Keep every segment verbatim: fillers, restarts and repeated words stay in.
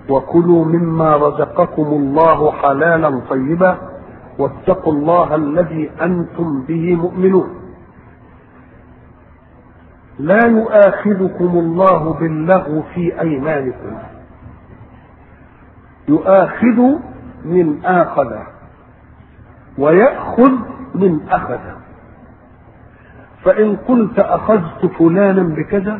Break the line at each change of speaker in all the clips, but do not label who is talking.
وكلوا مما رزقكم الله حلالا طيبا واتقوا الله الذي أنتم به مؤمنون. لا يؤاخذكم الله باللغو في أيمانكم. يؤاخذ من آخذ ويأخذ من أخذ. فإن قلت أخذت فلانا بكذا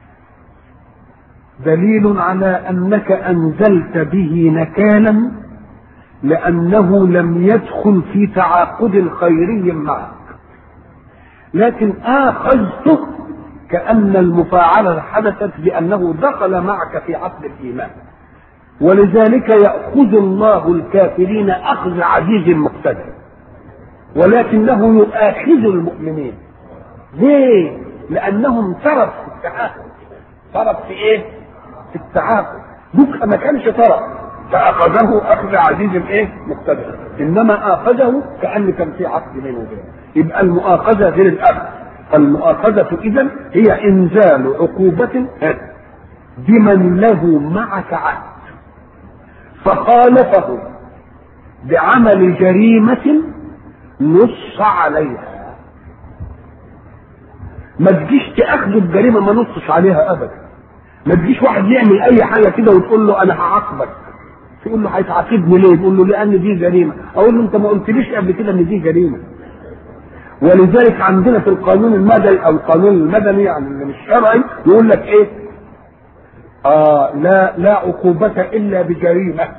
دليل على أنك أنزلت به نكالا لأنه لم يدخل في تعاقد خيري معك. لكن آخذته كأن المفاعلة حدثت بأنه دخل معك في عقد الإيمان، ولذلك يأخذ الله الكافرين أخذ عزيز مقتدر، ولكنه يؤاخذ المؤمنين. ليه؟ لأنهم طرف في التعاقد. طرف في إيه؟ في التعاقد. دوك ما كانش طرف فأخذه أخذ عزيز إيه؟ مقتدر، إنما آخذه كأن كان في عقد بينه وبينه. يبقى المؤاخذة غير الأخذ. فالمؤاخذة إذن هي إنزال عقوبة بمن له معك عهد فخالفه بعمل جريمة نص عليها. ما تجيش تأخذ الجريمة ما نصش عليها أبدا. ما تجيش واحد يعمل أي حاجة كده وتقول له أنا هعاقبك، تقول له هيتعاقبني ليه؟ تقول له لأن دي جريمة. أقول له أنت ما قلتليش قبل كده إن دي جريمة. ولذلك عندنا في القانون المدني او القانون المدني يعني اللي مش شرعي يقول لك ايه؟ آه لا لا عقوبة الا بجريمة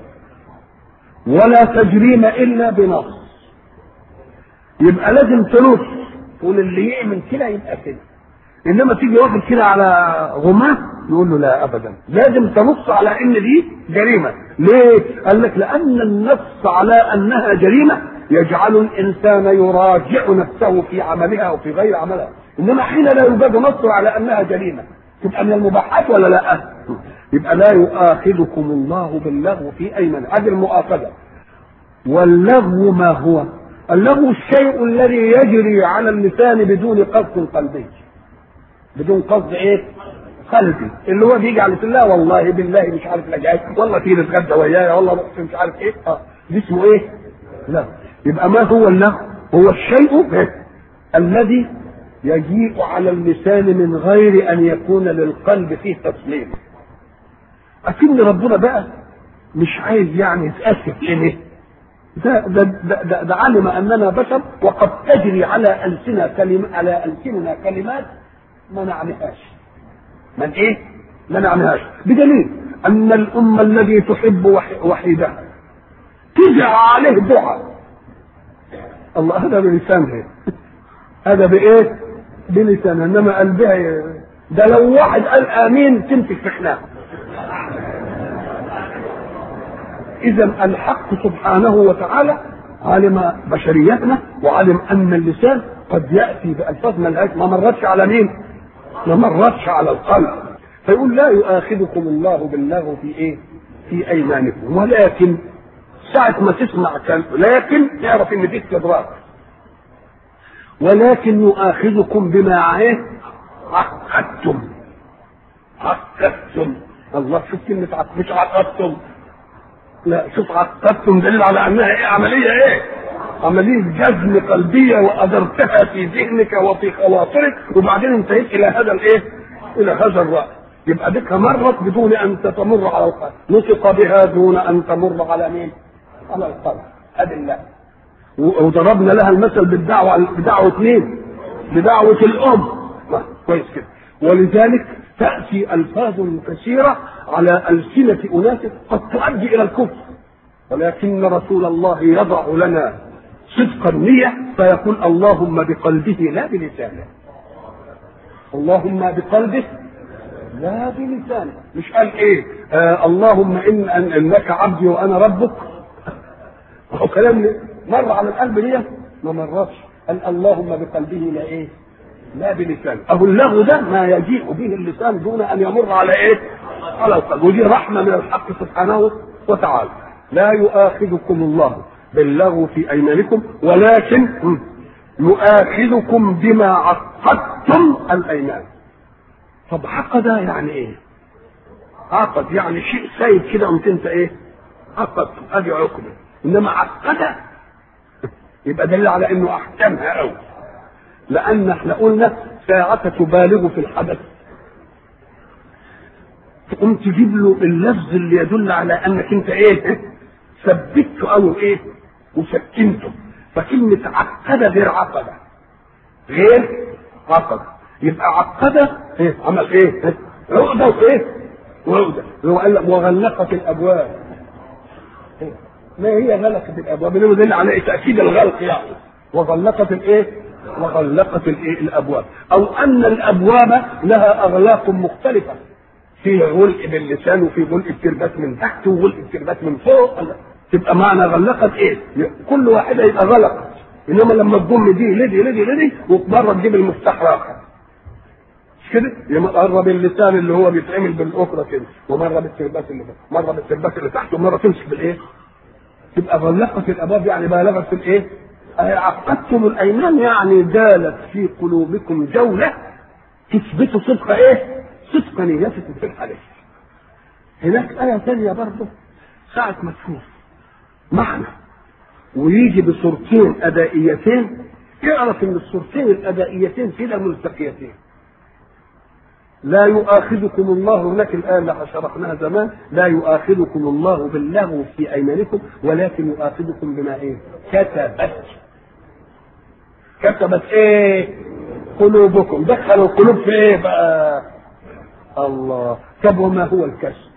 ولا تجريم الا بنص. يبقى لازم تنص تقول اللي يعمل كده يبقى كده. انما تيجي واحد كده على غماه يقول له لا ابدا، لازم تنص على ان دي جريمة. ليه؟ قال لك لان النص على انها جريمة يجعل الانسان يراجع نفسه في عملها او في غير عملها. انما حين لا يوجد نص على انها جريمه تبقى من المباحات ولا لا؟ يبقى لا يؤاخذكم الله باللغو في ايمان. هذه المؤاخذه. واللغو ما هو؟ اللغو الشيء الذي يجري على اللسان بدون قصد قلبي، بدون قصد ايه؟ قلبي، اللي هو بيجي على اللسان. لا والله بالله مش عارف لا جاي، والله في نتغدى ويايا، والله رحت مش عارف ايه. اه دي اسمه ايه؟ لا. يبقى ما هو اللغو؟ هو الشيء الذي يجيء على اللسان من غير ان يكون للقلب فيه تسليم. اكن ربنا بقى مش عايز يعني يتاسف ليه؟ ده ده, ده, ده, ده علم اننا بشر وقد تجري على السنة كلمة على السننا كلمات ما نعنيهاش. من ايه؟ ما نعنيهاش. بدليل ان الامه الذي تحب وحيدها تجرى عليه دعاء الله. هذا بلسانه، هذا بايه؟ بلسانه. انما قلبها ده لو واحد قال امين تمسك في خناقه. اذا الحق سبحانه وتعالى علم بشريتنا وعلم ان اللسان قد ياتي بالفاظ ملهاش ما مرتش على مين؟ ما مرتش على القلب. فيقول لا يؤاخذكم الله باللغو في ايه؟ في ايمانكم، ولكن ساعة ما تسمع كلام لكن تعرف ان دي استدراك. ولكن يؤاخذكم بما ايه؟ عقدتم. عقدتم. الله، شوف كلمة عقد، مش عقدتم. لا، شوف عقدتم دليل على انها ايه؟ عملية ايه؟ عملية جزم قلبية وأدرتها في ذهنك وفي خواطرك وبعدين انتهيت إلى هذا الايه؟ إلى هذا الرأي. يبقى بك مرت بدون أن تمر على القلب، نطق بها دون أن تمر على مين؟ على القلب. هذه الله. وضربنا لها المثل بالدعوة، بدعوة مين؟ بدعوة الأم. كويس كده. ولذلك تأتي ألفاظ كثيرة على ألسنة أناس قد تؤدي إلى الكفر، ولكن رسول الله يضع لنا صدق النية فيقول اللهم بقلبه لا بلسانه. اللهم بقلبه لا بلسانه. مش قال ايه؟ آه اللهم إن, ان انك عبدي وانا ربك. هو كلام مر على القلب ليه؟ ما مرتش. قال اللهم بقلبه لا ايه؟ لا بلسانه. اهو اللغو ده ما يجيء به اللسان دون ان يمر على ايه؟ على القلب. ودي رحمه من الحق سبحانه وتعالى. لا يؤاخذكم الله باللغو في ايمانكم ولكن يؤاخذكم بما عقدتم الايمان. طب عقد يعني ايه؟ عقد يعني شيء سايب كده قمت انت ايه عقد ادي عقده. انما عقده يبقى دليل على انه احكمها قوي، لان احنا قلنا ساعة تبالغ في الحدث تقوم تجيب له اللفظ اللي يدل على انك انت ايه ثبته او ايه وسكنته. فكلمة عقده غير عقده غير عقده. يبقى عقده إيه؟ عمل ايه عقده وايه وعقده. هو قال لك وغلقت الابواب. ما هي غلقت الابواب؟ اللي دل على إيه؟ تاكيد الغلق يعني. وغلقت الايه وغلقت الايه الابواب، او ان الابواب لها اغلاق مختلفه، في غلق باللسان وفي غلق التربات من تحت وغلق التربات من فوق. تبقى معنى غلقت ايه كل واحده يبقى غلقت. انما لما تضم دي لدي لدي لدي ومره تجيب المفتاح راحه مش كده، مره باللسان اللي هو بيتعمل بالاخرى كده، ومره بالتربات اللي فوق، مره بالتربات اللي تحت، ومره تمسك بالايه. تبقى غلقت الابواب يعني بالغت في الايه. عقدتم الايمان يعني دالت في قلوبكم جوله تثبتوا صدق ايه صدق نيتكم في الحديث. هناك آية ثانية برضه ساعة ما تشوف معنى ويجي بصورتين أدائيتين اعرف إن الصورتين الأدائيتين كده ملتقيتين. لا يؤاخذكم الله، هناك الآية اللي شرحناها زمان، لا يؤاخذكم الله باللغو في أيمانكم ولكن يؤاخذكم بما إيه؟ كتبت. كتبت إيه؟ قلوبكم. دخلوا القلوب في إيه بقى؟ الله. طب وما هو الكسب؟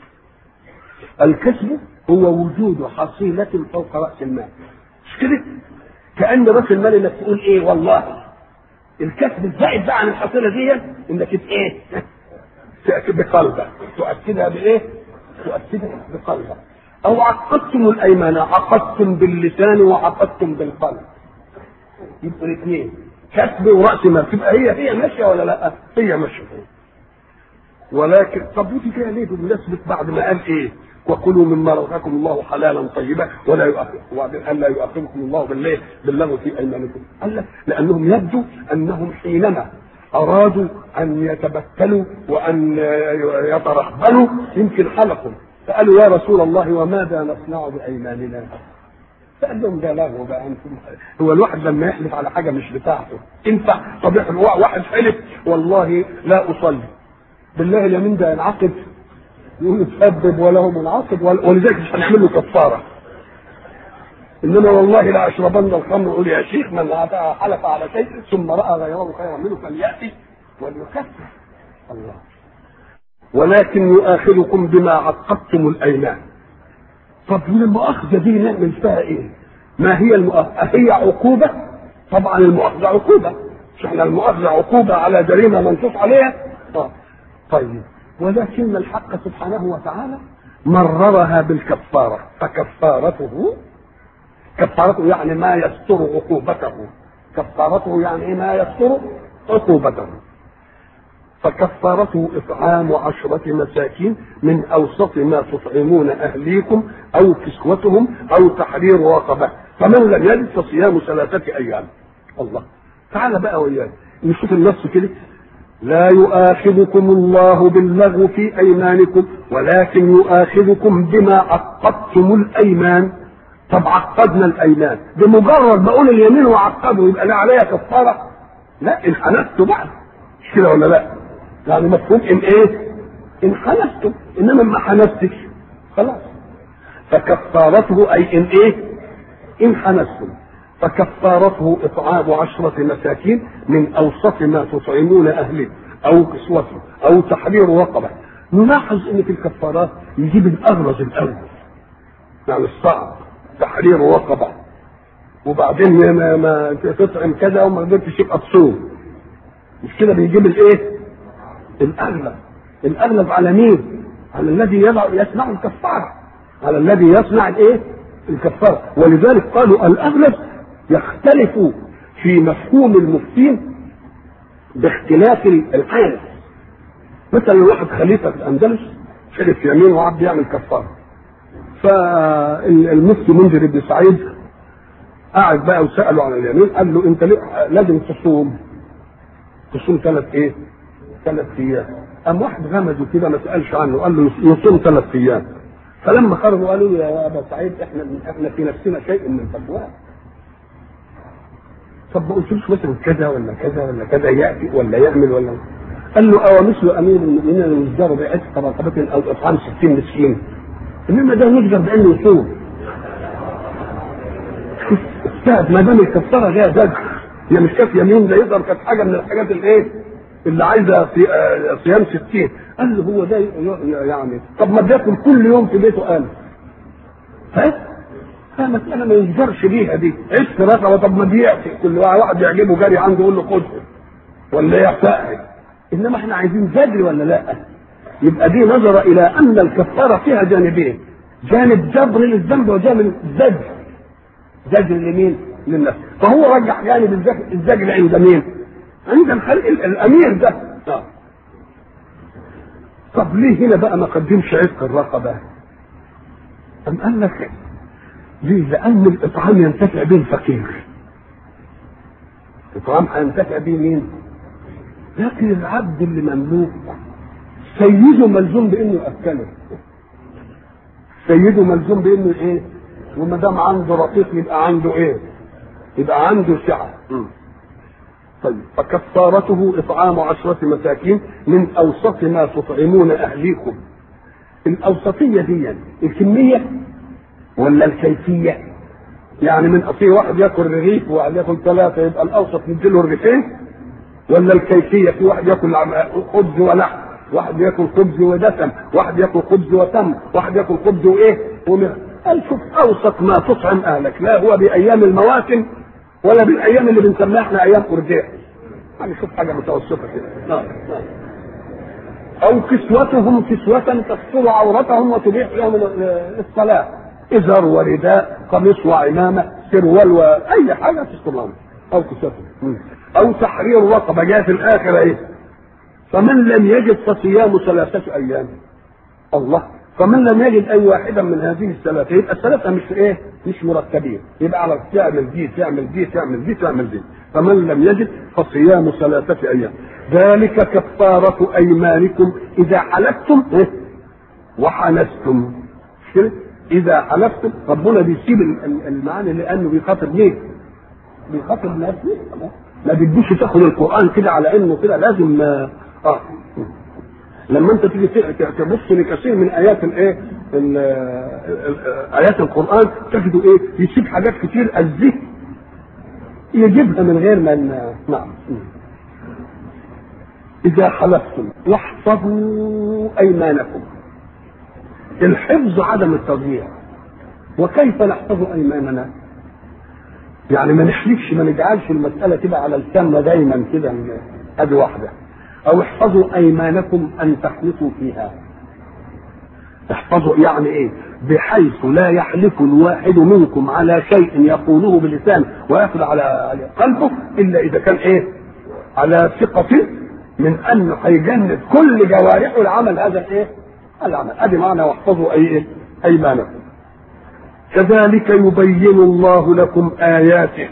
الكسب هو وجود حصيلة فوق رأس المال. مش كده؟ كأن رأس المال انك تقول ايه والله. الكسب الزائد بقى عن الحصيلة دي انك ايه؟ تأكد بقلبك. تؤكدها بايه؟ تؤكدها بقلبك. او عقدتم الايمان، عقدتم باللسان وعقدتم بالقلب. يبقوا الاثنين كسب ورأس مال. تبقى هي هي ماشية ولا لا؟ هي ماشية. ولكن طب ودي فيها ليه بمناسبة بعد ما قال ايه؟ وكلوا مما رزقكم الله حلالا طيبا ولا يؤاخذكم، وبعدين قال لا يؤاخذكم الله بالله باللغو في ايمانكم. قال لك لانهم يبدو انهم حينما ارادوا ان يتبتلوا وان يترهبنوا يمكن حلقوا، فقالوا يا رسول الله وماذا نصنع بايماننا؟ فقال لهم ده لغو بقى. انتم هو الواحد لما يحلف على حاجه مش بتاعته ينفع؟ طب واحد حلف والله لا اصلي، بالله اليمين ده ينعقد؟ يقول تسبب وله منعقد، ولذلك مش هنعمل له كفاره. انما والله لا اشربن الخمر، يقول يا شيخ من حلف على شيء ثم راى غيره خيرا منه فلياتي وليكفر. الله. ولكن يؤاخذكم بما عقدتم الايمان. طب المؤاخذه دي نعمل فيها ايه؟ ما هي المؤاخذه؟ هي عقوبه؟ طبعا المؤاخذه عقوبه. مش احنا المؤاخذه عقوبه على جريمه منصوص عليها؟ طيب. طيب ولكن الحق سبحانه وتعالى مررها بالكفارة. فكفارته كفارته يعني ما يستر عقوبته. كفارته يعني ما يستر عقوبته. فكفارته إطعام عشرة مساكين من أوسط ما تطعمون أهليكم أو كسوتهم أو تحرير رقبة، فمن لم يجد فصيام ثلاثة أيام. الله. تعالى بقى ويانا نشوف النص كده. لا يؤاخذكم الله باللغو في ايمانكم ولكن يؤاخذكم بما عقدتم الايمان. طب عقدنا الايمان بمجرد بقول اليمين وعقده يبقى لا عليها كفاره؟ لا، ان حنفتوا بقى مش كده ولا لا؟ يعني مفهوم ان ايه؟ ان حنفتوا. انما ما حنفتش خلاص. فكفارته اي ان ايه؟ ان حنفتم. فكفارته اطعام عشرة مساكين من اوسط ما تطعمون اهلكم او كسوتهم او تحرير رقبه. نلاحظ ان في الكفارات يجيب الاغرز الاول، يعني الصعب تحرير رقبه، وبعدين ما, ما تطعم كذا وما قدرتش يبقى تصوم. مش كده بيجيب الايه؟ الاغلب. الاغلب على مين؟ على الذي يصنع الكفاره، على الذي يصنع الايه؟ الكفاره. ولذلك قالوا الاغلب يختلف في مفهوم المفتين باختلاف الحال. مثلا واحد خليفه في الاندلس شرف يمين وعبد يعمل كفاره، فالمفتي منذر بن سعيد قعد بقى وساله عن اليمين، قال له انت لازم تصوم تصوم ثلاث ايه؟ ثلاث ايام. قام واحد غمزه كده ما سالش عنه، قال له يصوم ثلاث ايام. فلما خرجوا قالوا له يا ابا سعيد احنا احنا في نفسنا شيء من تقواه. طب ما قلتلوش مثلا كذا ولا كذا ولا كذا ياتي ولا يعمل ولا؟ قال له او مثل امير المؤمنين يجدر بعتق رقبه او اطعام ستين مسكين، انما ده يجدر بانه يصوم. استاذ ما دام الكفاره جايه زاد، هي مش كاف يمين، ده يقدر كانت حاجه من الحاجات الايه اللي عايزه في صيام ستين. قال له هو ده يعني طب ما بياكل كل يوم في بيته قال ها؟ فمسألة ما يجبرش بيها دي، عشت رقبة طب ما بيعطي كل واحد يعجبه جري عنده يقول له خده ولا يعتقد، انما احنا عايزين جري ولا لا؟ يبقى دي نظر الى ان الكفارة فيها جانبين، جانب جبر للذنب وجانب زجر. زجر لمين؟ للنفس. فهو رجح جانب الزجر عند مين؟ عند الخلق الامير ده. آه. طب ليه هنا بقى ما قدمش عتق الرقبة؟ أم قال لك ليه؟ لأن الإطعام ينتفع به الفقير. الإطعام هينتفع به مين؟ لكن العبد اللي مملوك سيده ملزوم بإنه يأكله. سيده ملزوم بإنه إيه؟ وما دام عنده رقيق يبقى عنده إيه؟ يبقى عنده سعة. طيب فكفارته إطعام عشرة مساكين من أوسط ما تطعمون أهليكم. الأوسطية دي الكمية ولا الكيفية؟ يعني من أصيل واحد ياكل رغيف وواحد ياكل ثلاثة يبقى الأوسط نديله رغيفين، ولا الكيفية في واحد ياكل خبز ولحم، واحد ياكل خبز ودسم، واحد ياكل خبز وتمر، واحد ياكل خبز وإيه ومر. قال شوف أوسط ما تطعم أهلك، لا هو بأيام المواسم ولا بالأيام اللي بنسميها احنا أيام أرجاء. يعني شوف حاجة متوسطة كده. أو كسوتهم كسوة تستر عورتهم وتبيح لهم الصلاة، إزار ورداء، قميص وعمامة، سروال وأي حاجة تستر لهم، أو كسوتهم. أو تحرير رقبة جاء في الآخرة إيه؟ فمن لم يجد فصيام ثلاثة أيام. الله، فمن لم يجد أي واحدة من هذه الثلاثة يبقى الثلاثة مش إيه؟ مش مرتبين، يبقى على تعمل دي تعمل دي تعمل دي تعمل دي. فمن لم يجد فصيام ثلاثة أيام، ذلك كفارة أيمانكم إذا حلفتم وحنستم. إذا حلفتم ربنا بيسيب المعاني لأنه بيخاطب مين؟ بيخاطب الناس. ما بديش تاخد القرآن كده على إنه كده لازم آه لما أنت تيجي تبص لكثير من آيات الإيه؟ آيات القرآن تجدوا إيه؟ يسيب حاجات كتير الذكر يجيبها من غير ما نعم. إذا حلفتم واحفظوا أيمانكم. الحفظ عدم التضييع. وكيف نحفظ أيماننا؟ يعني ما نحلفش، ما نجعلش المسألة كده على الكلمة دايما كده أدي واحدة. أو احفظوا أيمانكم أن تحلفوا فيها. احفظوا يعني إيه؟ بحيث لا يحلف الواحد منكم على شيء يقوله بلسانه ويأخذ على قلبه إلا إذا كان إيه؟ على ثقة من أنه هيجند كل جوارحه العمل هذا الإيه؟ العمل. أدي معنى واحفظوا أي أيمانكم. كذلك يبين الله لكم آياته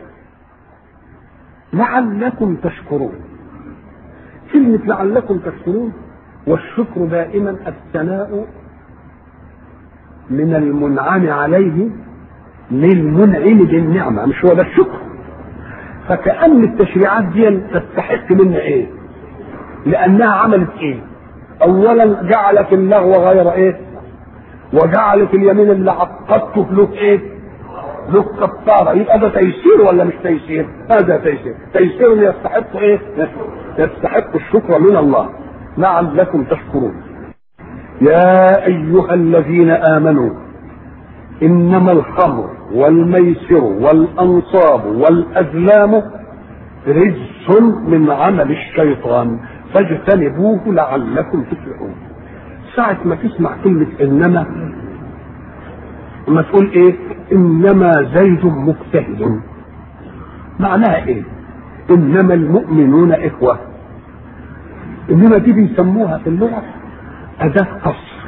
لعلكم تشكرون. كلمة لعلكم تشكرون، والشكر دائما الثناء من المنعم عليه للمنعم بالنعمة، مش هو ده الشكر. فكأن التشريعات دي تستحق منا ايه؟ لأنها عملت ايه؟ أولا جعلت اللغو غير ايه؟ وجعلت اليمين اللي عقدته له ايه؟ له كفارة. يبقى ده تيسير ولا مش تيسير؟ هذا تيسير. تيسير يستحق ايه؟ يستحق الشكر من الله. لعلكم تشكرون. يا أيها الذين آمنوا إنما الخمر والميسر والأنصاب والأزلام رجس من عمل الشيطان فاجتنبوه لعلكم تفلحون. ساعة ما تسمع كلمة إنما ما تقول إيه؟ إنما زيد مجتهد. معناها إيه؟ إنما المؤمنون إخوة. إنما دي بيسموها في اللغة أداة قصر.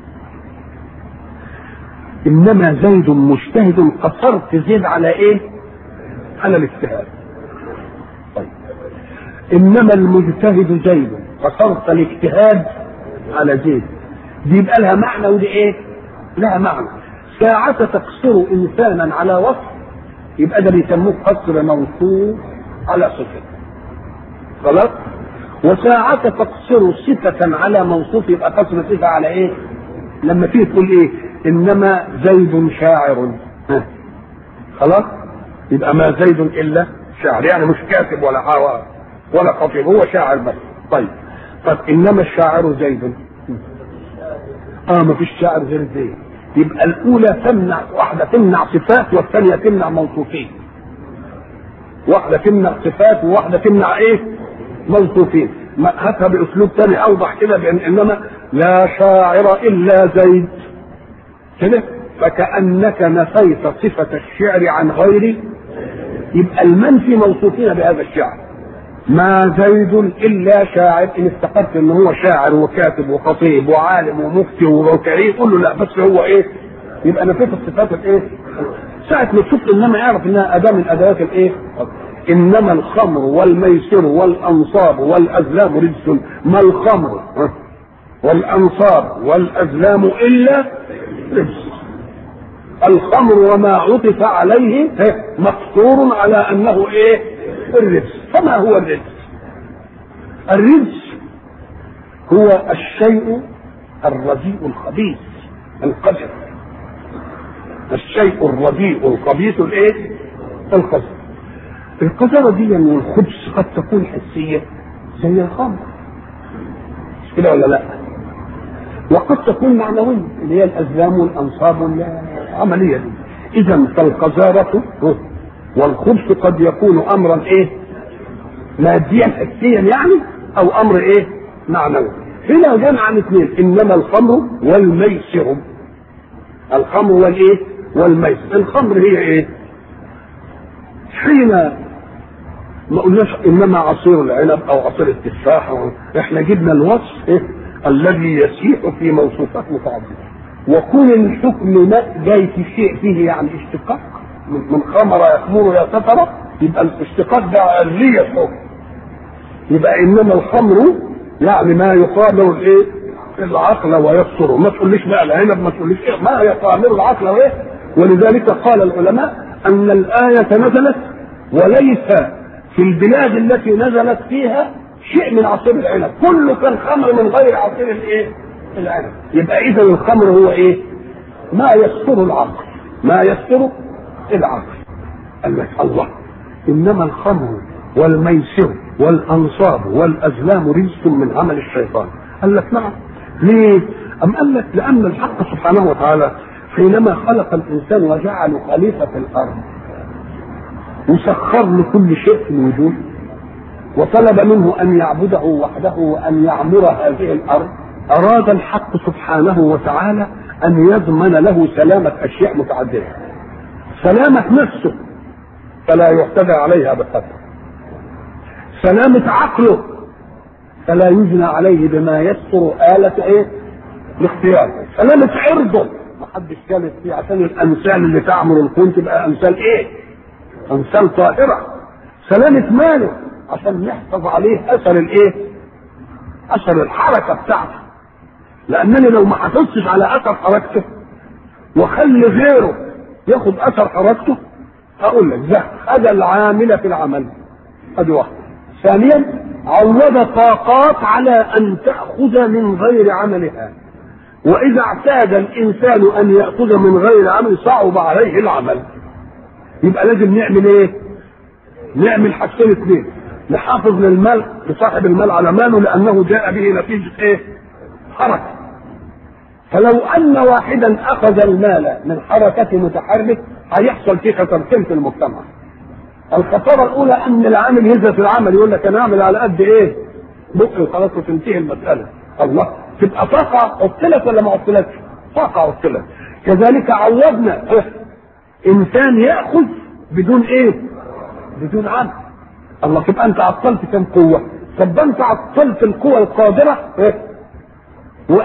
إنما زيد مجتهد، قصرت زيد على إيه؟ على الاجتهاد. طيب. إنما المجتهد زيد قصرت الاجتهاد على زيد. دي يبقى لها معنى ودي ايه؟ لها معنى. ساعة تقصر انسانا على وصف يبقى ده بيسموه قصر موصوف على صفة. خلاص؟ وساعة تقصر صفة على موصوف يبقى قصر صفة على ايه؟ لما تيجي تقول ايه؟ انما زيد شاعر. ها. خلاص؟ يبقى ما زيد الا شاعر، يعني مش كاتب ولا حاوى ولا خطيب، هو شاعر بس. طيب طب انما الشاعر زيد. اه ما فيش شاعر غير زيد. يبقى الاولى تمنع، واحده تمنع صفات والثانيه تمنع موصوفين. واحده تمنع صفات وواحده تمنع ايه؟ موصوفين. هاتها باسلوب ثاني اوضح كده، بان انما لا شاعر الا زيد كده، فكانك نفيت صفه الشعر عن غيره. يبقى المنفي موصوفين بهذا الشعر. ما زيد الا شاعر، ان افتكرت ان هو شاعر وكاتب وخطيب وعالم ومفتي وكريم قول له لا، بس هو ايه؟ يبقى نفيت الصفات الايه؟ ساعة ما تشوف انما يعرف انها اداة من ادوات الايه؟ انما الخمر والميسر والانصاب والازلام رجس. ما الخمر والانصاب والازلام الا رجس. الخمر وما عطف عليه مقصور على انه ايه؟ الرجس. فما هو الرجس؟ الرجس هو الشيء الرديء الخبيث القذر. الشيء الرديء الخبيث الايه؟ القذر. القذرة دي والخبث قد تكون حسية زي الخمر، مش كده ولا لا؟ وقد تكون معنوية اللي هي الازلام والانصاب والعملية دي. اذا فالقذارة والخبث قد يكون امرا ايه؟ ماديا حسيا يعني، او امر ايه؟ معنوي. هنا جمع عن اثنين، انما الخمر والميسر. الخمر والايه؟ والميسر. الخمر هي ايه؟ حين ما قلناش انما عصير العنب او عصير التفاح، احنا جبنا الوصف إيه؟ الذي يسيح في موصوفات متعدده. وكون الحكم جاي في شيء فيه يعني اشتقاق من خمر يخمر يا سفرة، يبقى الاشتقاق ده ليه الحكم. يبقى انما الخمر يعني ما يقابل الايه؟ العقل ويكسره. ما تقوليش بقى العنب، ما تقوليش ايه ما يقابل العقل وايه. ولذلك قال العلماء ان الايه نزلت وليس في البلاد التي نزلت فيها شيء من عصير العنب، كله كان خمر من غير عصير الايه؟ العنب. يبقى اذا الخمر هو ايه؟ ما يستر العقل، ما يستر العقل. قال لك الله، انما الخمر والميسر والانصاب والازلام رجس من عمل الشيطان. قال لك نعم. ليه؟ ام قال لك لان الحق سبحانه وتعالى حينما خلق الانسان وجعله خليفه في الارض وسخر له كل شيء في الوجود وطلب منه ان يعبده وحده وان يعمر هذه الارض، اراد الحق سبحانه وتعالى ان يضمن له سلامه اشياء متعدده. سلامه نفسه فلا يعتدى عليها بقدر، سلامه عقله فلا يجنى عليه بما يستر آلة ايه؟ الاختيار، سلامه عرضه ما حدش كانت فيه، عشان الامثال اللي تعمر الكون تبقى امثال ايه؟ امثال طاهره. سلامه ماله عشان نحفظ عليه اثر الايه؟ اثر الحركه بتاعته. لانني لو ما حافظتش على اثر حركته وخلي غيره ياخد اثر حركته، اقول لك ده هذا العامل في العمل. ادي واحده. ثانيا عوض طاقات على ان تاخذ من غير عملها، واذا اعتاد الانسان ان ياخذ من غير عمل صعب عليه العمل. يبقى لازم نعمل ايه؟ نعمل حاجتين اثنين، نحافظ للمال لصاحب المال على ماله لانه جاء به نتيجه ايه؟ حركه. فلو ان واحدا اخذ المال من حركه متحرك هيحصل فيه خسارتين في المجتمع. الخساره الاولى ان العامل يزهد في العمل، يقول لك انا اعمل على قد ايه؟ بكره خلاص وتنتهي المساله. الله، تبقى طاقه عطلت ولا ما عطلتش؟ طاقه عطلت. كذلك عوضنا انسان ياخذ بدون ايه؟ بدون عمل. الله، تبقى انت عطلت كم قوه؟ طب انت عطلت القوه القادره إيه؟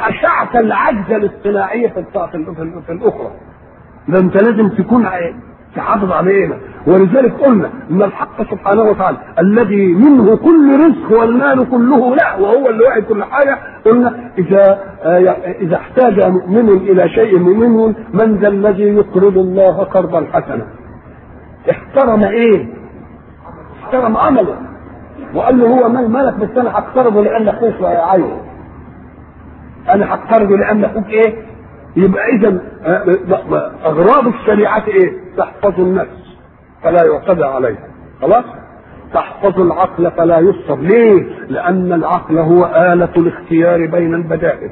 واشعت العجز الاصطناعيه في, في, في الاخرى. ده انت لازم تكون تحافظ علينا. ولذلك قلنا ان الحق سبحانه وتعالى الذي منه كل رزق والمال كله له وهو اللي واعد كل حاجه، قلنا اذا اذا احتاج مؤمن الى شيء منه من ذا الذي يقرض الله قرضا حسنا، احترم ايه؟ احترم عمله وقال له هو مال مالك بس انا هقترضه لان اخوك عايز، انا هقترضه لان اخوك ايه؟ يبقى اذا اغراض الشريعه ايه؟ تحفظ النفس فلا يعتدى عليها، خلاص؟ تحفظ العقل فلا يصب، ليه؟ لان العقل هو آلة الاختيار بين البدائل.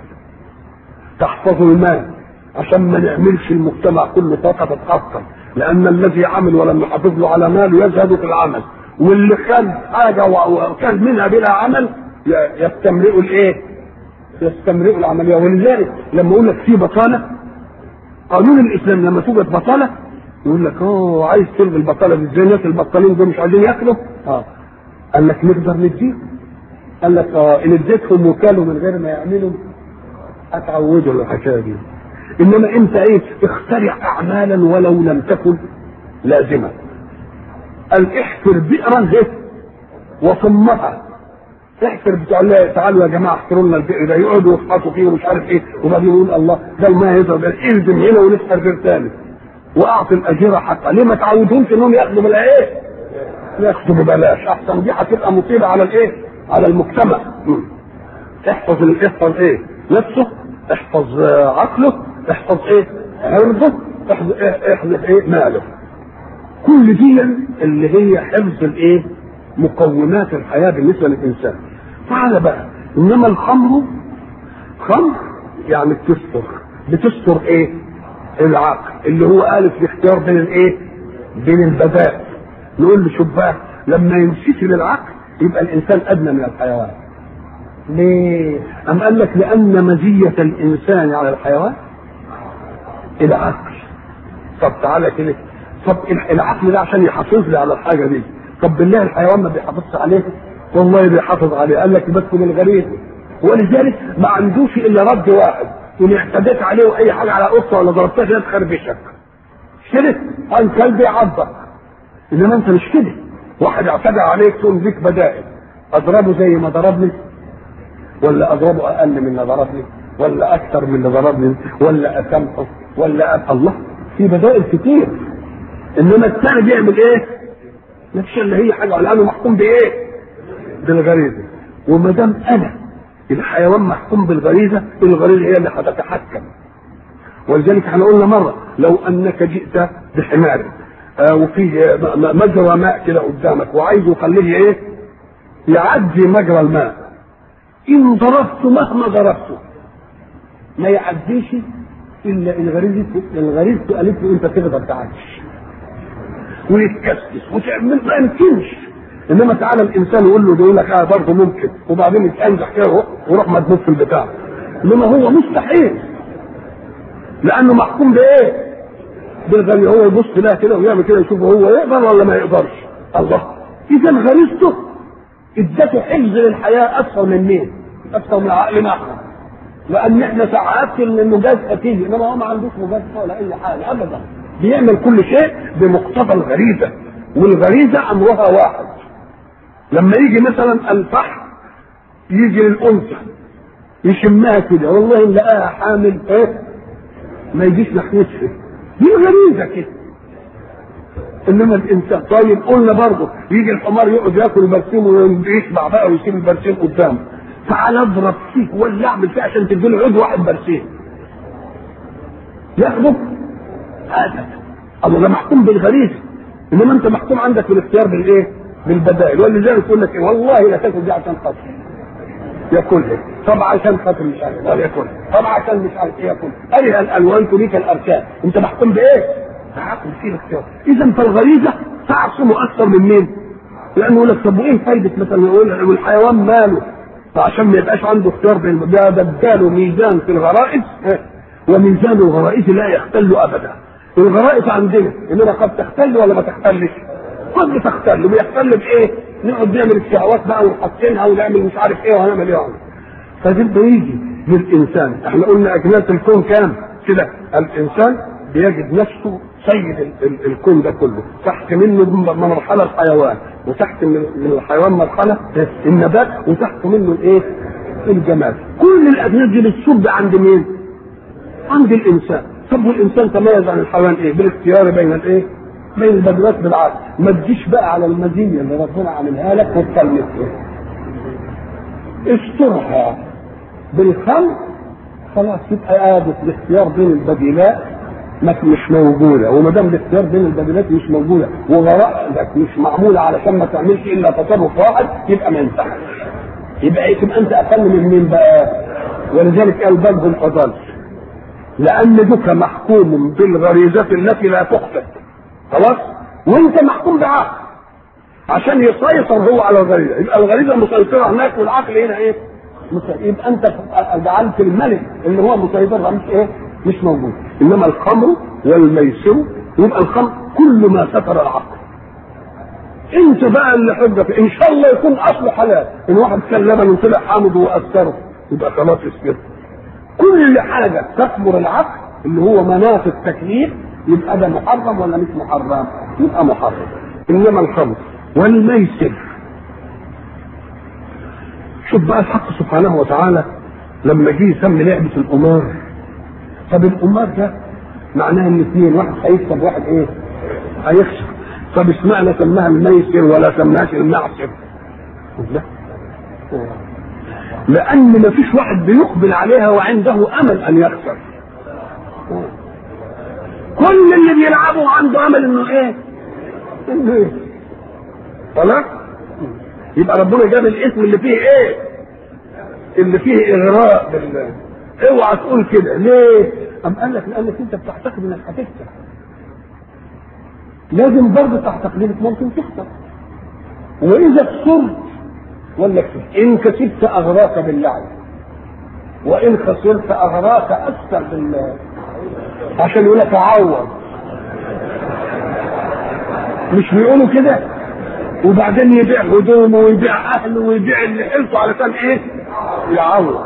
تحفظ المال عشان ما نعملش المجتمع كله طاقه تتحطم، لان الذي عمل ولم يحافظ له على ماله يزهد في العمل، واللي كان حاجه وكان منها بلا عمل يستمرئ الايه؟ يستمرئ العمليه. ولذلك لما اقول لك في بطاله، قانون الاسلام لما توجد بطاله يقول لك اه عايز تلغي البطاله دي ازاي؟ الناس البطالين دول مش عايزين ياكلوا، اه قال لك نقدر نديه، قال لك اه ان اديتهم وكالوا من غير ما يعملوا هتعودوا الحكايه دي. انما انت ايه؟ اخترع اعمالا ولو لم تكن لازمه. قال احفر بئرا وصمها، احفر بتوع الله تعالوا يا جماعه احفروا لنا البئر ده، يقعدوا يفحصوا فيه ومش عارف ايه، وبعدين يقول الله ده الماء يضرب الزم هنا ونسحر بئر ثاني واعطي الاجير حقا. ليه ما تعودهمش انهم ياخدوا بلا ايه؟ ياخدوا ببلاش، احسن دي هتبقى مصيبه على الايه؟ على المجتمع. احفظ احفظ ايه؟ نفسه، احفظ عقله، احفظ ايه؟ عرضه، احفظ احفظ ايه؟ ماله. كل دي اللي هي حفظ الايه؟ مقومات الحياه بالنسبه للانسان. تعالى بقى، انما الخمر خمر يعني بتستر، بتستر ايه؟ العقل اللي هو آلة الاختيار بين الايه؟ بين البدائل. نقول له شوف بقى لما يمشيش للعقل يبقى الانسان ادنى من الحيوان. ليه؟ أم قال لك لأن مزية الإنسان على الحيوان العقل. طب تعالى كده، طب العقل ده عشان يحافظ لي على الحاجة دي، طب بالله الحيوان ما بيحافظش عليه؟ والله بيحافظ عليه. قال لك بس من الغريب، ولذلك ما عندوش إلا رد واحد، إن اعتديت عليه وأي حاجة على قطة ولا ضربتها كده تخربشك. كده عن كلب يعضك، إنما أنت مش كده. واحد اعتدى عليك تقوم ليك بدائل، أضربه زي ما ضربني ولا اضربه اقل من اللي ضربني ولا اكثر من اللي ضربني ولا اسامحه ولا أ... الله، في بدائل كتير. انما الثاني بيعمل ايه؟ نفس اللي هي حاجه، لانه محكوم بايه؟ بالغريزه. وما دام انا الحيوان محكوم بالغريزه، الغريزه هي اللي هتتحكم. ولذلك احنا قلنا مره لو انك جئت بحمار آه وفي مجرى ماء كده قدامك وعايز يخليه ايه؟ يعدي مجرى الماء، إن ضربته مهما ضربته ما يعديش إلا الغريزة الغريزة قالت له أنت تقدر تعدي ويتكسس وتعمل، ما يمكنش. إنما تعالى الإنسان يقول له ده يقول لك آه برضه ممكن، وبعدين يتأنجح كده ويروح مدبوس في البتاع. إنما هو مستحيل لأنه محكوم بإيه؟ بالغريزة. هو يبص لها كده ويعمل كده يشوف هو يقدر ولا ما يقدرش. الله، إذا غريزته ادته حفظ للحياه اكثر من مين؟ اكثر من عقلنا احنا. لان احنا ساعات المجازفه تيجي، انما هو ما عندوش مجازفه ولا اي حاجه ابدا، بيعمل كل شيء بمقتضى الغريزه، والغريزه امرها واحد. لما يجي مثلا الفحم يجي للانثى يشمها كده، والله ان لقاها حامل ايه؟ ما يجيش ناحيتها، دي غريزه كده. انما الانسان طيب قلنا برضه يجي الحمار يقعد ياكل برسيم ويشبع بقى ويسيب البرسيم قدامه، تعال اضرب فيك ولا اعمل فيه عشان تديله عود واحد برسيم ياخده هذا. الله ده محكوم بالغريزه، انما انت محكوم عندك بالاختيار بالايه؟ بالبدائل. ولذلك يقول لك والله لا تاكل دي عشان خاطر ياكلها، طب عشان خاطر مش عارف ولا ياكلها، طب عشان مش عارف ايه ياكلها. هذه الالوان تليك الاركان، انت محكوم بايه؟ عقل فيه الاختيار. اذا فالغريزه تعصم اكثر من مين؟ لانه يقول لك طب وايه فايده مثلا يقول والحيوان ماله؟ فعشان ما يبقاش عنده اختيار بين ده بداله ميزان في الغرائز، وميزان الغرائز لا يختل ابدا. الغرائز عندنا انما قد تختل ولا ما تختلش؟ قد تختل. ويختل بايه؟ نقعد نعمل الشهوات بقى ونحطينها ونعمل مش عارف ايه وهنعمل ايه. فده بيجي للانسان. احنا قلنا اجناس الكون كام كده؟ الانسان بيجد نفسه سيد ال ال الكون ده كله، تحت منه مرحله الحيوان، وتحت من الحيوان مرحله النبات، وتحت منه الايه؟ الجماد. كل الاجناس دي بتصب عند مين؟ عند الانسان. طب والانسان تميز عن الحيوان ايه؟ بالاختيار بين الايه؟ بين البدوات بالعكس. ما تجيش بقى على المزيه اللي ربنا عاملها لك وتكلفها. استرها بالخلق خلاص، يبقى قاعدة الاختيار بين البديلات مش موجوده، وما دام الاختيار بين البديلات مش موجوده وغرائزك مش معموله علشان ما تعملش الا تصرف واحد، يبقى ما ينفعش. يبقى تبقى انت اقل من مين بقى؟ ولذلك قال بلغ الفضل، لان دك محكوم بالغريزه التي لا تخطئ. خلاص؟ وانت محكوم بعقل عشان يسيطر هو على الغريزه، يبقى الغريزه مسيطره هناك والعقل هنا ايه؟ يبقى انت جعلت الملك اللي هو مسيطر مش ايه؟ مش موجود. انما الخمر والميسر، يبقى الخمر كل ما ستر العقل. انت بقى اللي حجك ان شاء الله يكون اصله حلال، ان واحد كان لبن وطلع حامض واثره يبقى خلاص اسكت. كل حاجه تكبر العقل اللي هو مناط التكليف يبقى ده محرم ولا مش محرم؟ يبقى محرم. انما الخمر والميسر، شوف بقى الحق سبحانه وتعالى لما جه يسمي لعبه القمار. طب القمار ده معناه ان اثنين، واحد هيكسب واحد ايه؟ هيخسر. طب اسمعنا سماها الميسر ولا سماهاش المعسر؟ لا، لان ما فيش واحد بيقبل عليها وعنده امل ان يخسر. كل اللي بيلعبوا عنده امل انه ايه؟ انه ايه؟ خلاص؟ يبقى ربنا جاب الاسم اللي فيه ايه؟ اللي فيه اغراء بالله. اوعى تقول كده، ليه؟ أم قال لك لانك انت بتعتقد انك هتكسب. لازم برضه تعتقد انك ممكن تخسر. واذا خسرت ولا كسبت، ان كسبت اغراك باللعب، وان خسرت اغراك اكثر بالله، عشان يقول لك اعوض. مش بيقولوا كده؟ وبعدين يبيع هدومه ويبيع اهله ويبيع اللي حلته علشان ايه؟ يعوض.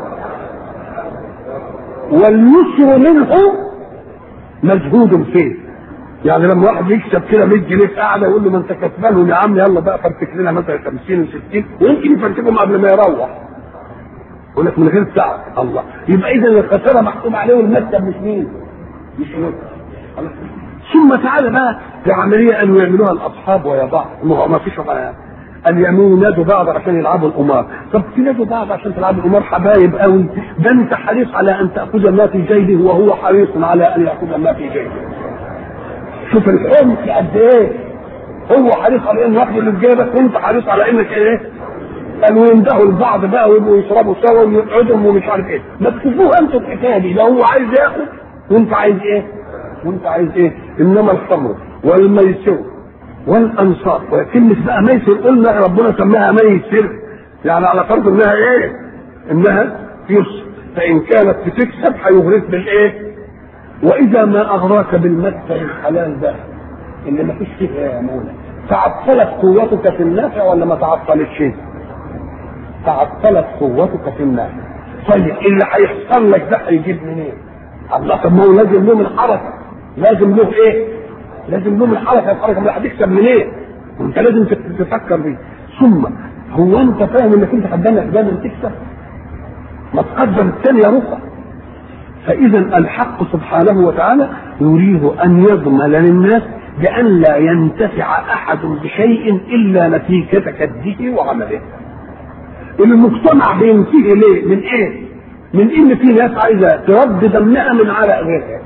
واليسر منه مجهود فيه. يعني لما واحد يكسب كده مية جنيه في قاعده يقول له ما انت كسبان يا عم، يلا بقى فرتك لنا مثلا خمسين وستين، ويمكن يفرتكم قبل ما يروح. يقول لك من غير تعب. الله، يبقى اذا الخساره محكوم عليه والمكسب مش مين؟ مش مكسب. ثم تعالى بقى لعمليه ان يعملوها الاصحاب ويا بعض، ما فيش ان ينادوا بعض عشان يلعبوا القمار. طب تنادوا بعض عشان تلعبوا القمار حبايب قوي، ده انت حريص على ان تاخذ ما في جيبه وهو حريص على ان ياخذ ما في جيبه. شوف الحمق قد ايه، هو حريص على انه ياخذ اللي في جيبك وانت حريص على انك ايه؟ قالوا يندهوا البعض بقى ويبقوا يشربوا سوا ويقعدوا ومش عارف ايه. ما تشوفوه انتوا الحكايه دي، لو هو عايز ياخذ وانت عايز ايه؟ وانت عايز ايه؟ انما الخمر والميسر والانصار، وكلمه بقى ميسر قلنا ربنا سماها ميسر، يعني على فرض انها ايه؟ انها يسر، فان كانت بتكسب هيغرق بالايه؟ واذا ما اغراك بالمكسب الحلال ده اللي ما فيش فيه يا مولانا، تعطلت قوتك في النافع ولا ما تعطلتش؟ تعطلت قوتك في النافع. طيب اللي هيحصل لك ده هيجيب منين؟ الله، طب ما هو لازم له من حركه، لازم له ايه؟ لازم له من حركه، الحركه ما هتكسب منين؟ انت لازم تفكر بيه. ثم هو انت فاهم انك انت قدامك دايما تكسب؟ ما تقدم الثانيه رفع. فاذا الحق سبحانه وتعالى يريد ان يضمن للناس بان لا ينتفع احد بشيء الا نتيجه كده وعمله. المجتمع بينتهي ليه؟ من ايه؟ من ان في ناس عايزه تربي دمها من عرق غيرها.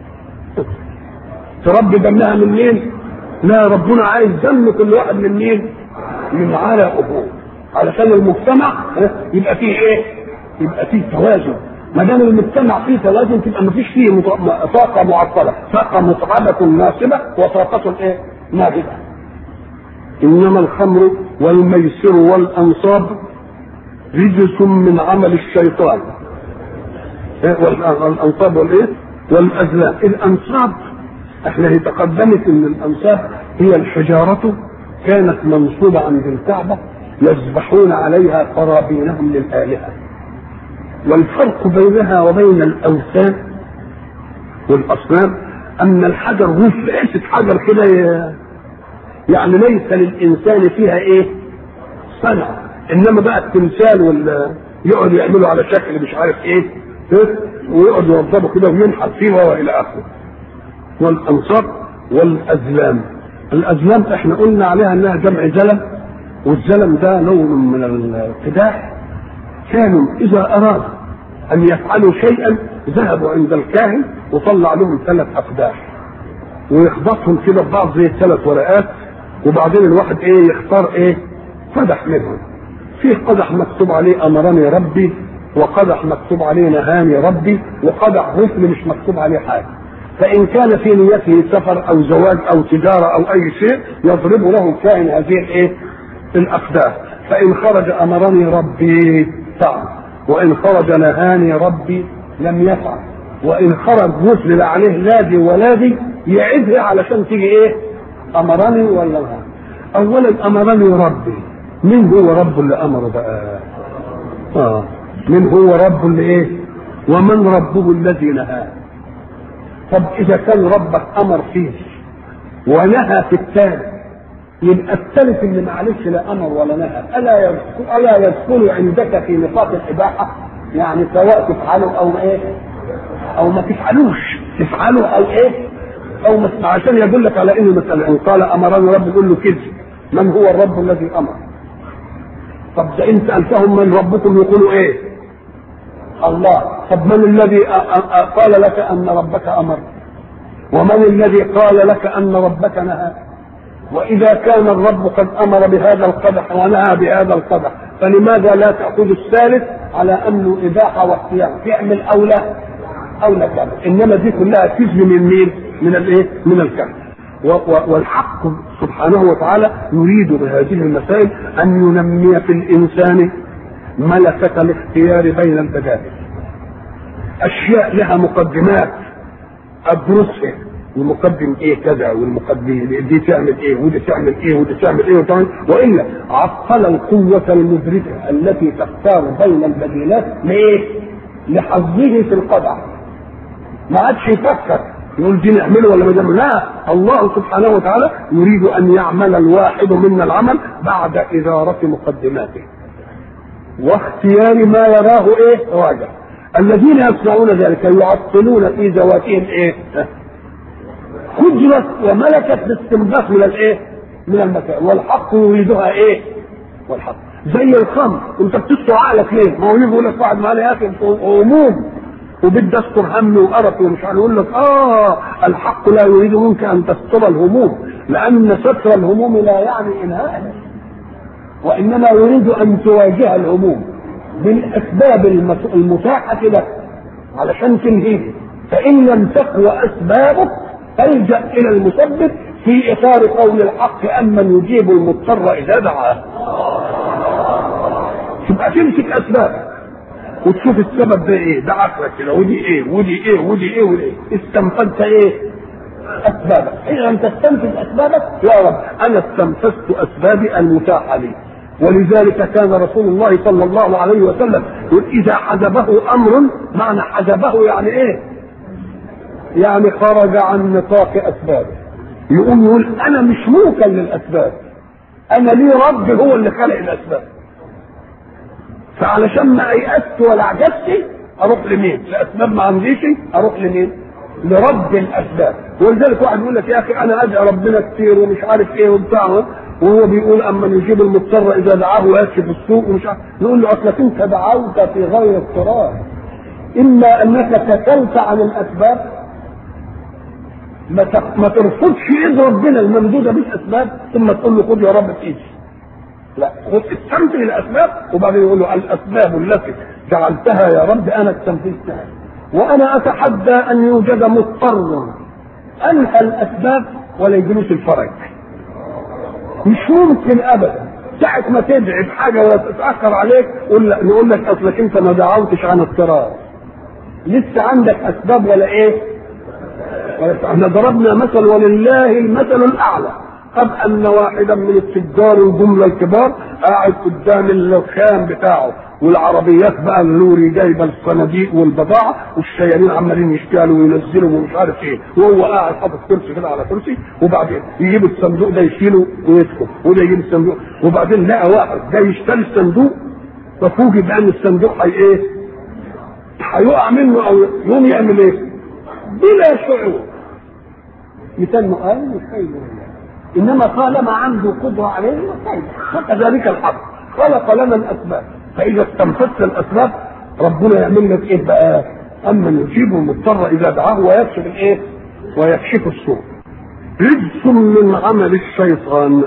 تربي دمها من مين؟ لا، ربنا عايز دم كل واحد من مين؟ من عرقه، علشان المجتمع يبقى فيه ايه؟ يبقى فيه توازن. ما دام المجتمع فيه توازن تبقى ما فيش فيه طاقه معطله، طاقه متعبه ناصبه وطاقه ايه؟ نابته. انما الخمر والميسر والانصاب رجس من عمل الشيطان. والانصاب والايه؟ والازلام. الانصاب احنا هي تقدمت ان الانصاب هي الحجاره كانت منصوبه عند الكعبه يذبحون عليها قرابينهم للالهه. والفرق بينها وبين الاوثان والاصنام أن الحجر وش حتة حجر كده يعني ليس للإنسان فيها إيه؟ صنع. إنما بقى التمثال وال يقعد يعملوا على شكل مش عارف إيه ويقعد يوضبوا كده وينحت فيه وإلى آخره. والأنصاب والأزلام. الأزلام إحنا قلنا عليها إنها جمع زلم، والزلم ده نوع من القداح. كانوا إذا أرادوا أن يفعلوا شيئا ذهبوا عند الكاهن وطلع لهم ثلاث أقداح ويخبطهم كده ببعض زي ثلاث ورقات، وبعدين الواحد إيه يختار إيه قدح منهم. في قدح مكتوب عليه أمرني ربي، وقدح مكتوب عليه نهاني ربي، وقدح غفل مش مكتوب عليه حاجة. فإن كان في نيته سفر أو زواج أو تجارة أو أي شيء يضرب له الكاهن هذه الإيه الأقداح. فإن خرج أمرني ربي فعل، وإن خرج نهاني ربي لم يفعل، وإن خرج غفل لا عليه لا دي ولا دي يعيدها علشان تيجي إيه أمرني ولا نهاني. أولا أمرني ربي، مين هو رب اللي أمره بقى؟ آه من هو رب اللي ايه؟ ومن ربه الذي نهاه؟ طب اذا كان ربك امر فيه ونهى في الثالث، يبقى الثالث اللي معلش لا امر ولا نهى الا يدخل الا يدخل عندك في نطاق الاباحه؟ يعني سواء تفعله او ايه او ما تفعلوش، تفعله او ايه او ما، عشان يقول لك على انه مثلا ان قال امرني رب يقول له كذب. من هو الرب الذي امر؟ طب ده انت سالتهم من ربكم يقولوا ايه؟ الله. طب من الذي قال لك ان ربك امر؟ ومن الذي قال لك ان ربك نهى؟ واذا كان الرب قد امر بهذا القدح ونهى بهذا القدح، فلماذا لا تاخذ الثالث على انه اباحه واختيار، تعمل او لا او لا تعمل؟ انما دي كلها كذب من مين؟ من الايه؟ من الكهف. والحق سبحانه وتعالى يريد بهذه المسائل ان ينمي في الانسان ملكة الاختيار بين البدائل. اشياء لها مقدمات ادرسها، المقدم ايه كذا والمقدم دي تعمل ايه ودي تعمل ايه ودي تعمل ايه وتعمل، والا عطل القوة المدركة التي تختار بين البديلات لايه؟ لحظه في القدع. ما عادش يفكر يقول دي نعمله ولا ما نعمله، لا، الله سبحانه وتعالى يريد ان يعمل الواحد منا العمل بعد ادارة مقدماته واختيار ما يراه ايه راجع. الذين يصنعون ذلك يعطلون في ذواتهم ايه؟ قدرة وملكة الاستنباط من الايه؟ من المكان. والحق يريدها ايه؟ والحق زي الخمر، انت بتسكر عقلك ليه؟ ما هو يقول لك واحد معانا يا اخي هموم وبدي استر همي وقرفي ومش عارف، يقول لك اه الحق لا يريد منك ان تستر الهموم، لان ستر الهموم لا يعني انهائها، وانما يريد ان تواجه الهموم بالاسباب المتاحه لك علشان تنهيه. فان لم تقوى اسبابك تلجا الى المسبب في اطار قول الحق امن يجيب المضطر اذا دعاه. تبقى تمسك اسبابك وتشوف السبب ده ايه، ده عقلك كده، ودي ايه ودي ايه ودي ايه ودي ايه، استنفذت ايه اسبابك. اذا لم تستنفذ اسبابك يا رب انا استنفذت اسبابي المتاحه لي. ولذلك كان رسول الله صلى الله عليه وسلم يقول اذا حجبه امر، معنى حجبه يعني ايه؟ يعني خرج عن نطاق اسبابه. يقول يقول انا مش موكل للاسباب، انا لي رب هو اللي خلق الاسباب، فعلشان ما يأست ولا عجزت اروح لمين؟ الاسباب ما عنديش اروح لمين؟ لرب الاسباب. ولذلك واحد يقول لك يا اخي انا ادعي ربنا كتير ومش عارف ايه وبتاع، وهو بيقول اما يجيب المضطر اذا دعاه ويكشف السوء ومش عارف، نقول له اصلك انت دعوت في غير اضطرار، اما انك كسلت عن الاسباب، ما ترفضش ايد ربنا الممدوده بالاسباب ثم تقول له خد يا رب بايدي، لا، خد استمتع الاسباب وبعدين يقول له الاسباب التي جعلتها يا رب انا استنفذتها، وانا اتحدى ان يوجد مضطر انهى الاسباب ولا يجلس الفرج. مش ممكن ابدا ساعة ما تدعي بحاجه ولا تتاخر عليك نقول لك اصلك انت ما دعوتش عن اضطرار، لسه عندك اسباب ولا ايه؟ احنا ضربنا مثل ولله المثل الاعلى. قد ان واحدا من التجار الجمله الكبار قاعد قدام الخام بتاعه والعربيات بقى اللوري جايبه الصناديق والبضاعه والشيالين عمالين يشتغلوا وينزلوا ومش عارف ايه، وهو قاعد حاطط كرسي كده على كرسي، وبعدين يجيب الصندوق ده يشيله ويدخل، وده يجيب الصندوق، وبعدين لقى واحد جاي يشتري الصندوق ففوجئ بان الصندوق هي ايه؟ هيقع منه او يقوم يعمل ايه؟ بلا شعور. مثال قال مش خير، انما طالما عنده قدره عليه خير. وكذلك الحق خلق لنا الاسباب، فاذا استنفذت الاسباب ربنا يعمل لك ايه بقى؟ اما يجيب المضطر اذا دعاه ويكشف الايه؟ ويكشف السوء. رجس من عمل الشيطان،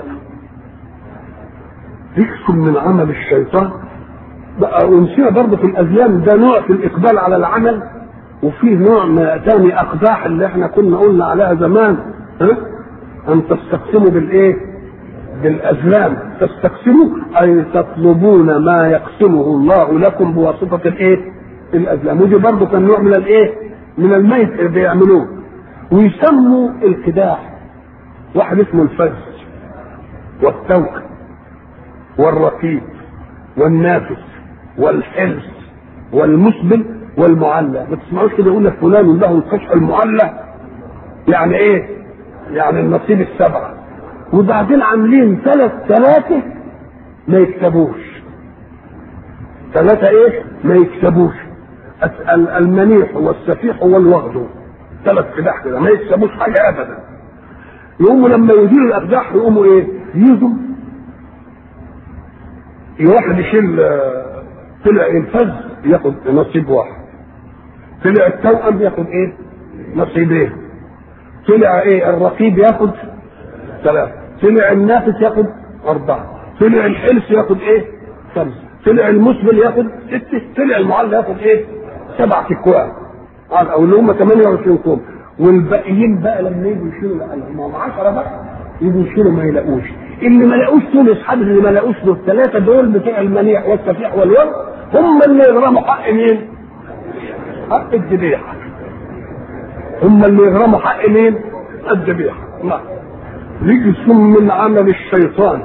رجس من عمل الشيطان بقى. ونسينا برضه في الازلام ده نوع في الاقبال على العمل، وفيه نوع ثاني اقباح اللي احنا كنا قلنا عليها زمان، ها؟ ان تستقسموا بالايه؟ بالازلام. تستقسموا اي تطلبون ما يقسمه الله لكم بواسطه الايه؟ الازلام. ودي برضه كان نوع من الايه؟ من الميت اللي بيعملوه. ويسموا الكداح واحد اسمه الفز والتوك والرقيب والنافس والحرص والمسبل والمعلى. ما تسمعوش كده يقول لك فلان له القشع المعلى، يعني ايه؟ يعني النصيب السبعه. وبعدين عاملين ثلاث ثلاثه ما يكسبوش، ثلاثه ايه؟ ما يكسبوش. المنيح والسفيح والوغد، ثلاث قداح كده ما يكسبوش حاجه ابدا. يقوموا لما يديروا الاقداح يقوموا ايه؟ يجوا واحد يشيل، طلع الفز ياخد نصيب واحد، طلع التوأم ياخد ايه؟ نصيبين، طلع ايه؟ الرقيب ياخد ثلاثة، طلع النافس ياخد أربعة، طلع الحلس ياخد ايه؟ خمسة، طلع المسبل ياخد ستة، طلع المعلى ياخد ايه؟ سبع تكوان، او اللي هم ثمانية وعشرين كوم. والباقيين بقى لما يجوا يشيلوا هم عشرة بقى يجوا يشيلوا ما يلاقوش. اللي ما لاقوش دول اصحاب اللي ما لاقوش دول الثلاثه دول بتوع المنيع والسفيح والورد هم اللي يغرموا حق مين؟ حق الذبيحه. هم اللي يغرموا حق مين؟ الذبيحه. نعم. رجس من عمل الشيطان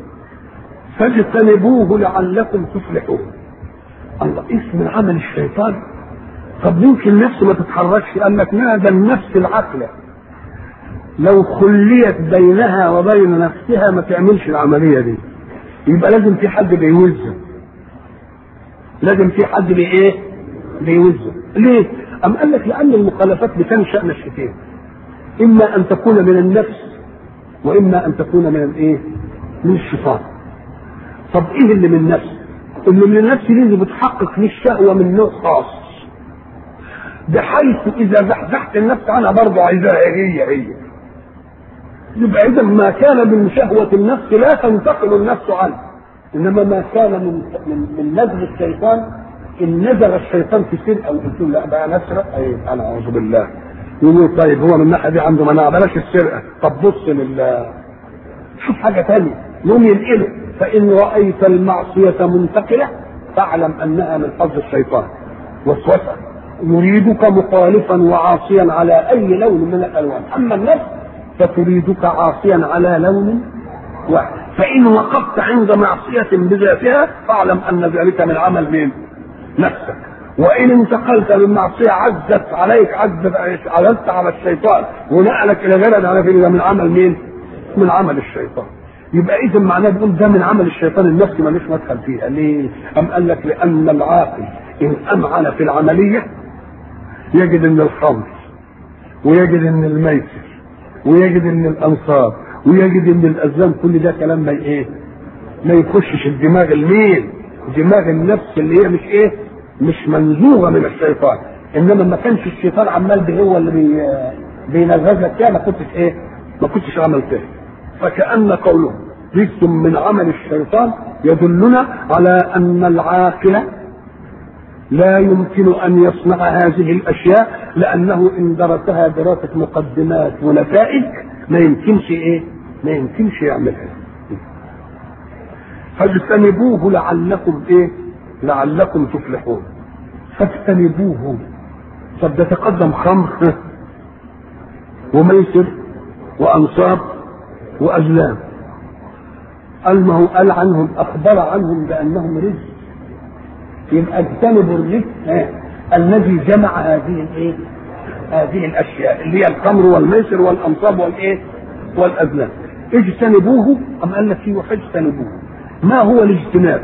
فاجتنبوه لعلكم تفلحون. الله، اسم عمل الشيطان. طب يمكن النفس ما تتحركش، قال لك لا، ده النفس العقله لو خليت بينها وبين نفسها ما تعملش العمليه دي. يبقى لازم في حد بيوزن، لازم في حد بايه؟ بيوزن. ليه؟ أم قال لك لأن المخالفات بتنشأ نشأتين، إما أن تكون من النفس وإما أن تكون من الإيه؟ من الشيطان. طب إيه اللي من النفس؟ اللي من النفس دي اللي بتحقق فيه الشهوة من نوع خاص، بحيث إذا زحزحت النفس عنها برضه عايزاها هي هي. يبقى إذا ما كان من شهوة النفس لا تنتقل النفس عنه، إنما ما كان من من, من نزغ الشيطان، إن نزغ الشيطان في سرقة أو قلت له لا بقى نسرق، أي أنا أعوذ بالله. يقول طيب هو من الناحية دي عنده مناعة، بلاش السرقة، طب بص لل شوف حاجة ثانية، يوم ينقله. فإن رأيت المعصية منتقلة فاعلم أنها من حظ الشيطان وسوسة يريدك مخالفا وعاصيا على أي لون من الألوان. أما النفس فتريدك عاصيا على لون واحد. فإن وقفت عند معصية بذاتها فاعلم أن ذلك من عمل مين؟ نفسك. وإن انتقلت من معصية عزت عليك، عزت عزت على الشيطان ونقلك إلى غيرها، على فكرة من عمل مين؟ من عمل الشيطان. يبقى إذا معناه بيقول ده من عمل الشيطان، النفس ماليش مدخل فيها. ليه؟ أم قال لك لأن العاقل إن أمعن في العملية يجد أن الخمر ويجد أن الميسر ويجد أن الأنصاب ويجد أن الأزلام كل ده كلام ما إيه؟ ما يخشش الدماغ المين؟ دماغ النفس اللي هي مش إيه؟ مش منزوغة من الشيطان. إنما ما كانش الشيطان عمال به هو اللي بي بينغزك كده ما كنتش إيه؟ ما كنتش عمل كده. فكأن قوله رجس من عمل الشيطان يدلنا على أن العاقل لا يمكن أن يصنع هذه الأشياء، لأنه إن درسها دراسة مقدمات ونتائج ما يمكنش إيه؟ ما يمكنش يعملها. فاجتنبوه لعلكم إيه؟ لعلكم تفلحون. فاجتنبوه. طب ده تقدم خمر وميسر وأنصاب وأزلام، قال ما هو قال عنهم، أخبر عنهم بأنهم رجس. يبقى اجتنبوا الرجس الذي جمع هذه الايه؟ هذه الاشياء اللي هي الخمر والميسر والانصاب والايه؟ والازلام. اجتنبوه، ام قال لك فيه اجتنبوه. ما هو الاجتناب؟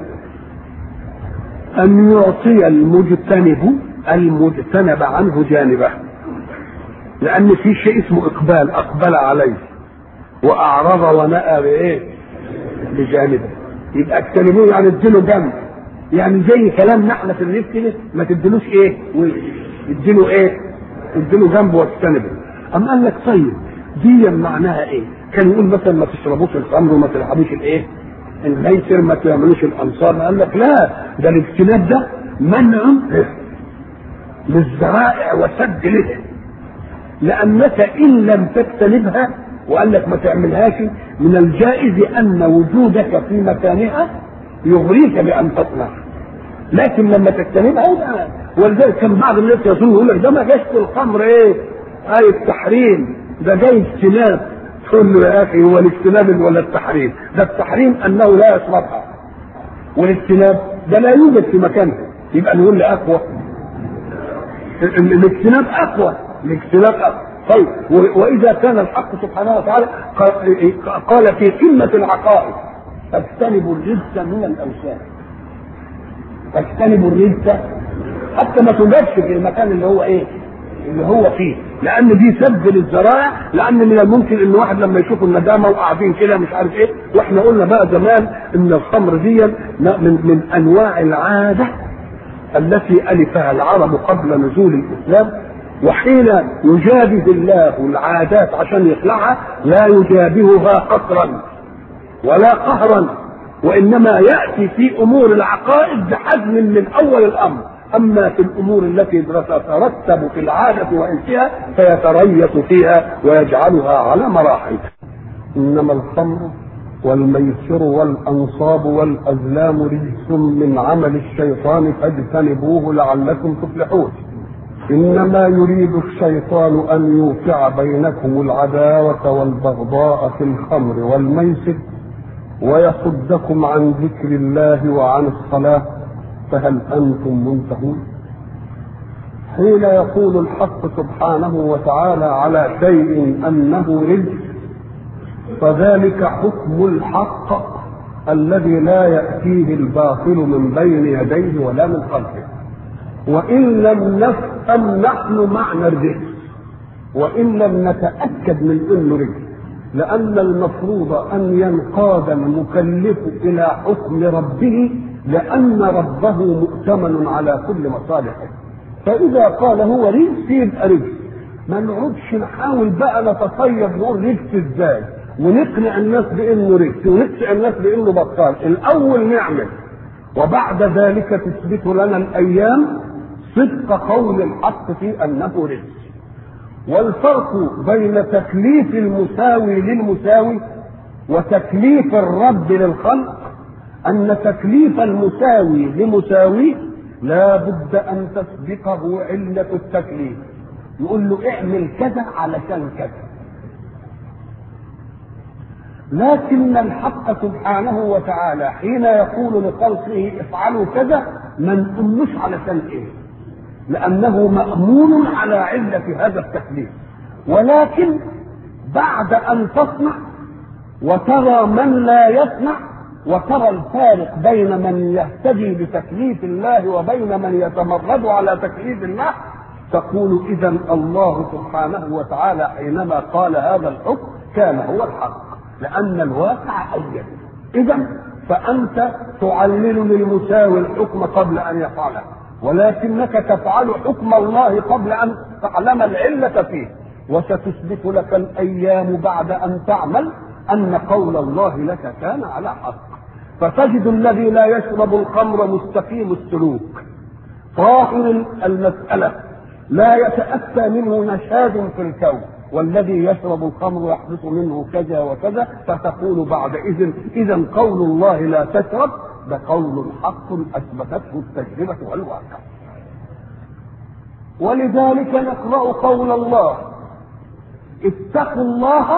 ان يعطي المجتنب المجتنب عنه جانبه، لان في شيء اسمه اقبال، اقبل عليه واعرض ونأى بايه؟ بجانبه. يبقى اجتنبوه يعني اديله جنب، يعني زي كلام نحن في الريف كده، ما تديلوش ايه؟ اديله ايه؟ اديله جنب واجتنبه. اما قال لك طيب دي معناها ايه؟ كان يقول مثلا ما تشربوش الخمر وما تلعبوش الايه؟ الميسر، ما تعملوش الانصار. قال لك لا، ده الاجتناب ده منع للذرائع وسد لها، لانك ان لم تجتنبها وقال لك ما تعملهاش، من الجائز ان وجودك في مكانها يغريك بان تصنع، لكن لما تجتنبها. ولذلك كان بعض الناس يظن يقول لك ده ما جاش في الخمر ايه؟ اي التحريم، ده جاي اجتناب. تقول له يا اخي هو الاجتناب ولا التحريم؟ ده التحريم انه لا يشربها، والاجتناب ده لا يوجد في مكانها. يبقى نقول له اقوى، الاجتناب اقوى، الاجتناب اقوى. طيب واذا كان الحق سبحانه وتعالى قال في قمه العقائد فاجتنبوا الرجس من الاوثان، فاجتنبوا الرجس حتى ما تنجش في المكان اللي هو ايه؟ اللي هو فيه، لان دي سد للذرائع. لان من الممكن ان واحد لما يشوف الندامه وقاعدين كده مش عارف ايه، واحنا قلنا بقى زمان ان الخمر دي من من انواع العاده التي الفها العرب قبل نزول الاسلام، وحين يجابه الله العادات عشان يخلعها لا يجابهها قصرا ولا قهرا، وانما ياتي في امور العقائد بحزم من اول الامر. اما في الامور التي تترتب في العاده وانسها فيتريث فيها ويجعلها على مراحل. انما الخمر والميسر والانصاب والازلام رجس من عمل الشيطان فاجتنبوه لعلكم تفلحون. انما يريد الشيطان ان يوقع بينكم العداوه والبغضاء في الخمر والميسر ويصدكم عن ذكر الله وعن الصلاه فهل انتم منتهون؟ حين يقول الحق سبحانه وتعالى على شيء انه رجس فذلك حكم الحق الذي لا ياتيه الباطل من بين يديه ولا من خلفه. وان لم نفهم نحن معنى الرجس، وان لم نتاكد من انه رجس، لان المفروض ان ينقاد المكلف الى حكم ربه، لان ربه مؤتمن على كل مصالحه. فاذا قال هو رجس يبقى رجس، ما نقعدش نحاول بقى نتصيد نقول رجس ازاي ونقنع الناس بانه رجس ونقنع الناس بانه بطال. الاول نعمل وبعد ذلك تثبت لنا الايام صدق قول الحق في انه رجس. والفرق بين تكليف المساوي للمساوي وتكليف الرب للخلق ان تكليف المساوي لمساويه لا بد ان تسبقه علة التكليف، يقول له اعمل كذا علشان كذا. لكن الحق سبحانه وتعالى حين يقول لخلقه افعلوا كذا ما نقولوش علشان ايه، لانه مأمون على علة هذا التكليف. ولكن بعد ان تصنع وترى من لا يصنع وترى الفارق بين من يهتدي بتكليف الله وبين من يتمرد على تكليف الله، تقول اذا الله سبحانه وتعالى حينما قال هذا الحكم كان هو الحق، لان الواقع أيد. اذا فانت تعلل للمساوي الحكم قبل ان يفعله، ولكنك تفعل حكم الله قبل ان تعلم العلة فيه. وستثبت لك الايام بعد ان تعمل ان قول الله لك كان على حق. فتجد الذي لا يشرب الخمر مستقيم السلوك طاهر المسألة لا يتأتى منه نشاز في الكون، والذي يشرب الخمر يحدث منه كذا وكذا، فتقول بعد إذن إذا قول الله لا تشرب ده قول حق أثبتته التجربة والواقع. ولذلك نقرأ قول الله اتقوا الله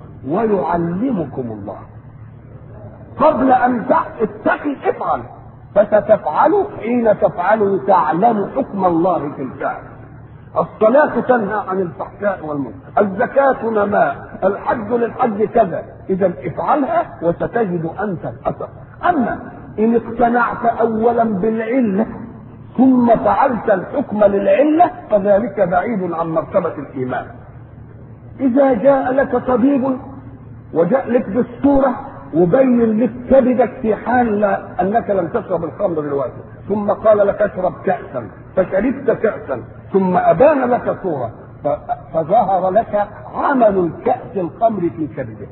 ويعلمكم الله. قبل ان اتقي افعل، فستفعل حين تفعل تعلم حكم الله في الفعل. الصلاة تنهى عن الفحشاء والمنكر، الزكاة نماء، الحج للحج كذا، إذا افعلها وستجد أنت الأثر. أما إن اقتنعت أولا بالعلة ثم فعلت الحكم للعلة فذلك بعيد عن مرتبة الإيمان. إذا جاء لك طبيب وجاء لك بالصورة وبين لك كبدك في حال أنك لم تشرب الخمر دلوقتي، ثم قال لك اشرب كأسا فشربت كأسا، ثم أبان لك صورة فظهر لك عمل الكأس الخمر في كبدك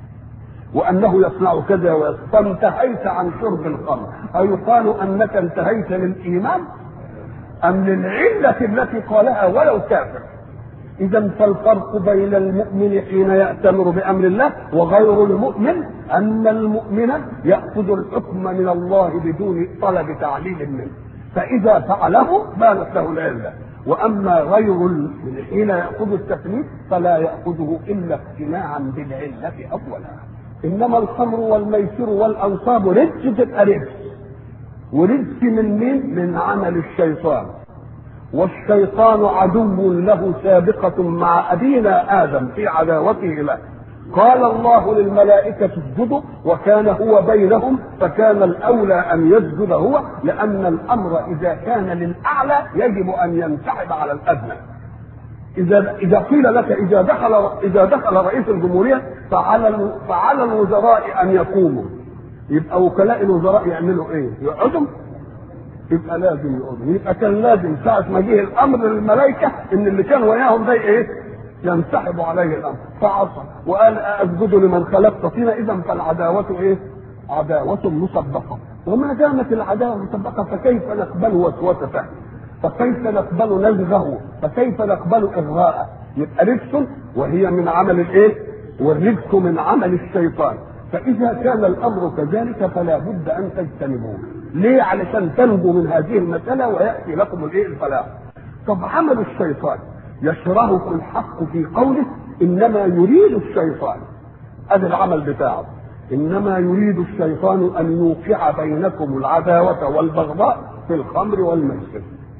وأنه يصنع كذا فانتهيت عن شرب الخمر، أيقال أنك انتهيت للإيمان أم للعلة التي قالها ولو كافر؟ إذا فالفرق بين المؤمن حين يأتمر بأمر الله وغير المؤمن أن المؤمن يأخذ الحكم من الله بدون طلب تعليل منه، فإذا فعله بانت له العلة. وأما غير المؤمن حين يأخذ التكليف فلا يأخذه إلا اقتناعا بالعلة أولا. إنما الخمر والميسر والأنصاب رجس تبقى رجس، ورجس من مين؟ من عمل الشيطان، والشيطان عدو له سابقة مع أبينا آدم في عداوته له. قال الله للملائكة اسجدوا وكان هو بينهم فكان الأولى أن يسجد هو، لأن الأمر إذا كان للأعلى يجب أن ينسحب على الأدنى. إذا إذا قيل لك إذا دخل إذا دخل رئيس الجمهورية فعلى فعلى الوزراء أن يقوموا، يبقى وكلاء الوزراء يعملوا إيه؟ يقعدوا؟ يبقى لازم يقعدوا. يبقى كان لازم ساعة ما جه الأمر للملائكة إن اللي كان وياهم ده إيه؟ ينسحبوا عليه الأمر، فعصى وقال أسجد لمن خلقت طينا. إذا فالعداوة إيه؟ عداوة مسبقة، وما دامت العداوة مسبقة فكيف نقبل وسوسته؟ فكيف نقبل نزغه؟ فكيف نقبل إغراءه؟ يبقى رجس وهي من عمل الإيه؟ والرجس من عمل الشيطان. فإذا كان الأمر كذلك فلا بد أن تجتنبوه. ليه؟ علشان تنجوا من هذه المسألة ويأتي لكم الإيه؟ الفلاح. طب عمل الشيطان يشرهه الحق في قوله إنما يريد الشيطان، هذا العمل بتاعه، إنما يريد الشيطان أن يوقع بينكم العداوة والبغضاء في الخمر والميسر.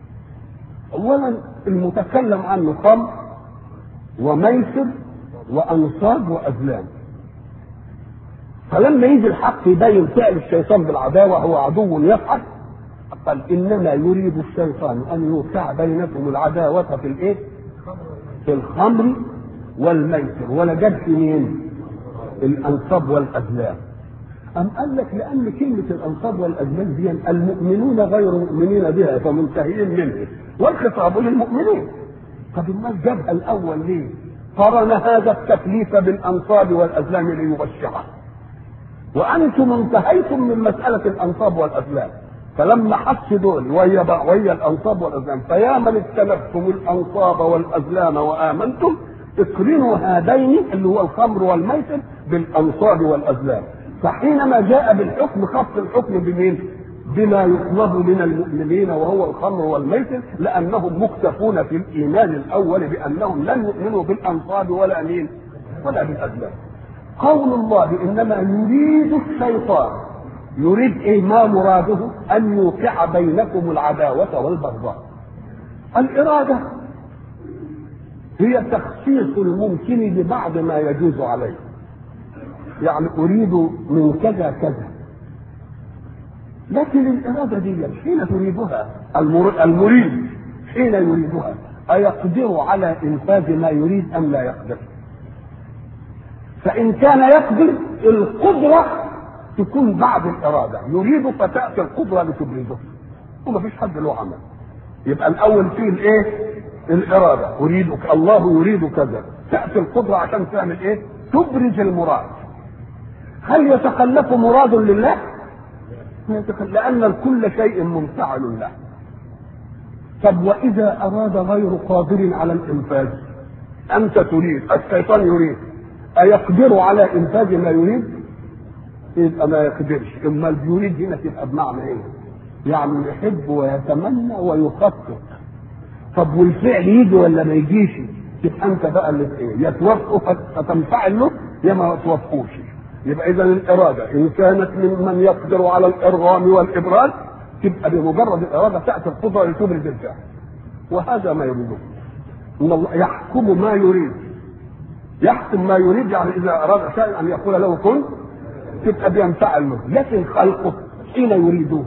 أولا المتكلم عنه خمر وميسر وأنصاب وأزلام، فلما يجي الحق يبين فعل الشيطان بالعداوة هو عدو يفعل، قال إنما يريد الشيطان أن يوقع بينكم العداوة في الإيه؟ في الخمر والميسر. ولا جاب في مين؟ الأنصاب والأزلام. أم قال لك لأن كلمة الأنصاب والأزلام دي المؤمنون غير مؤمنين بها فمنتهين منه، والخطاب للمؤمنين. طب الناس جابها الأول ليه؟ قرن هذا التكليف بالأنصاب والأزلام ليبشرها، وأنتم انتهيتم من مسألة الأنصاب والأزلام، فلما حس دول وهي وهي الأنصاب والأزلام فيا من اجتنبتم الأنصاب والأزلام وآمنتم اقرنوا هذين اللي هو الخمر والميسر بالأنصاب والأزلام. فحينما جاء بالحكم خص الحكم بمين؟ بما يطلب من المؤمنين وهو الخمر والميسر، لأنهم مكتفون في الإيمان الأول بأنهم لن يؤمنوا بالأنصاب ولا مين ولا بالأزلام. قول الله إنما يريد الشيطان، يريد إيه؟ ما مراده؟ أن يوقع بينكم العداوة والبغضاء. الإرادة هي تخصيص الممكن ببعض ما يجوز عليه، يعني أريد من كذا كذا، لكن الإرادة دي حين تريدها المريد حين يريدها أيقدر على إنفاذ ما يريد أم لا يقدر؟ فإن كان يقدر القدرة تكون بعد الإرادة، يريد فتأتي القدرة لتبرزه، وما فيش حد له عمل. يبقى الأول فيه الإيه؟ الإرادة، أريدك الله يريد كذا، تأتي القدرة عشان تعمل إيه؟ تبرز المراد. هل يتخلف مراد لله؟ لأن كل شيء منفعل له. طب وإذا أراد غير قادر على الإنفاذ؟ أنت تريد، الشيطان يريد، أيقدر على إنفاذ ما يريد؟ يبقى ما يقدرش. إما يريد هنا تبقى بمعنى إيه؟ يعني يحب ويتمنى ويخطط. طب والفعل يجي ولا ما يجيش؟ تبقى أنت بقى اللي إيه؟ يا توافقه فتنفعل له يا ما توافقوش. يبقى إذا الإرادة إن كانت ممن يقدر على الإرغام والإبراز تبقى بمجرد الاراده تاتي القدره لتبرز الفعل. وهذا ما يريده ان الله يحكم ما يريد. يحكم ما يريد يعني اذا اراد شيئا ان يقول له كن تبقى بينفعل له، لكن خلقه حين يريدون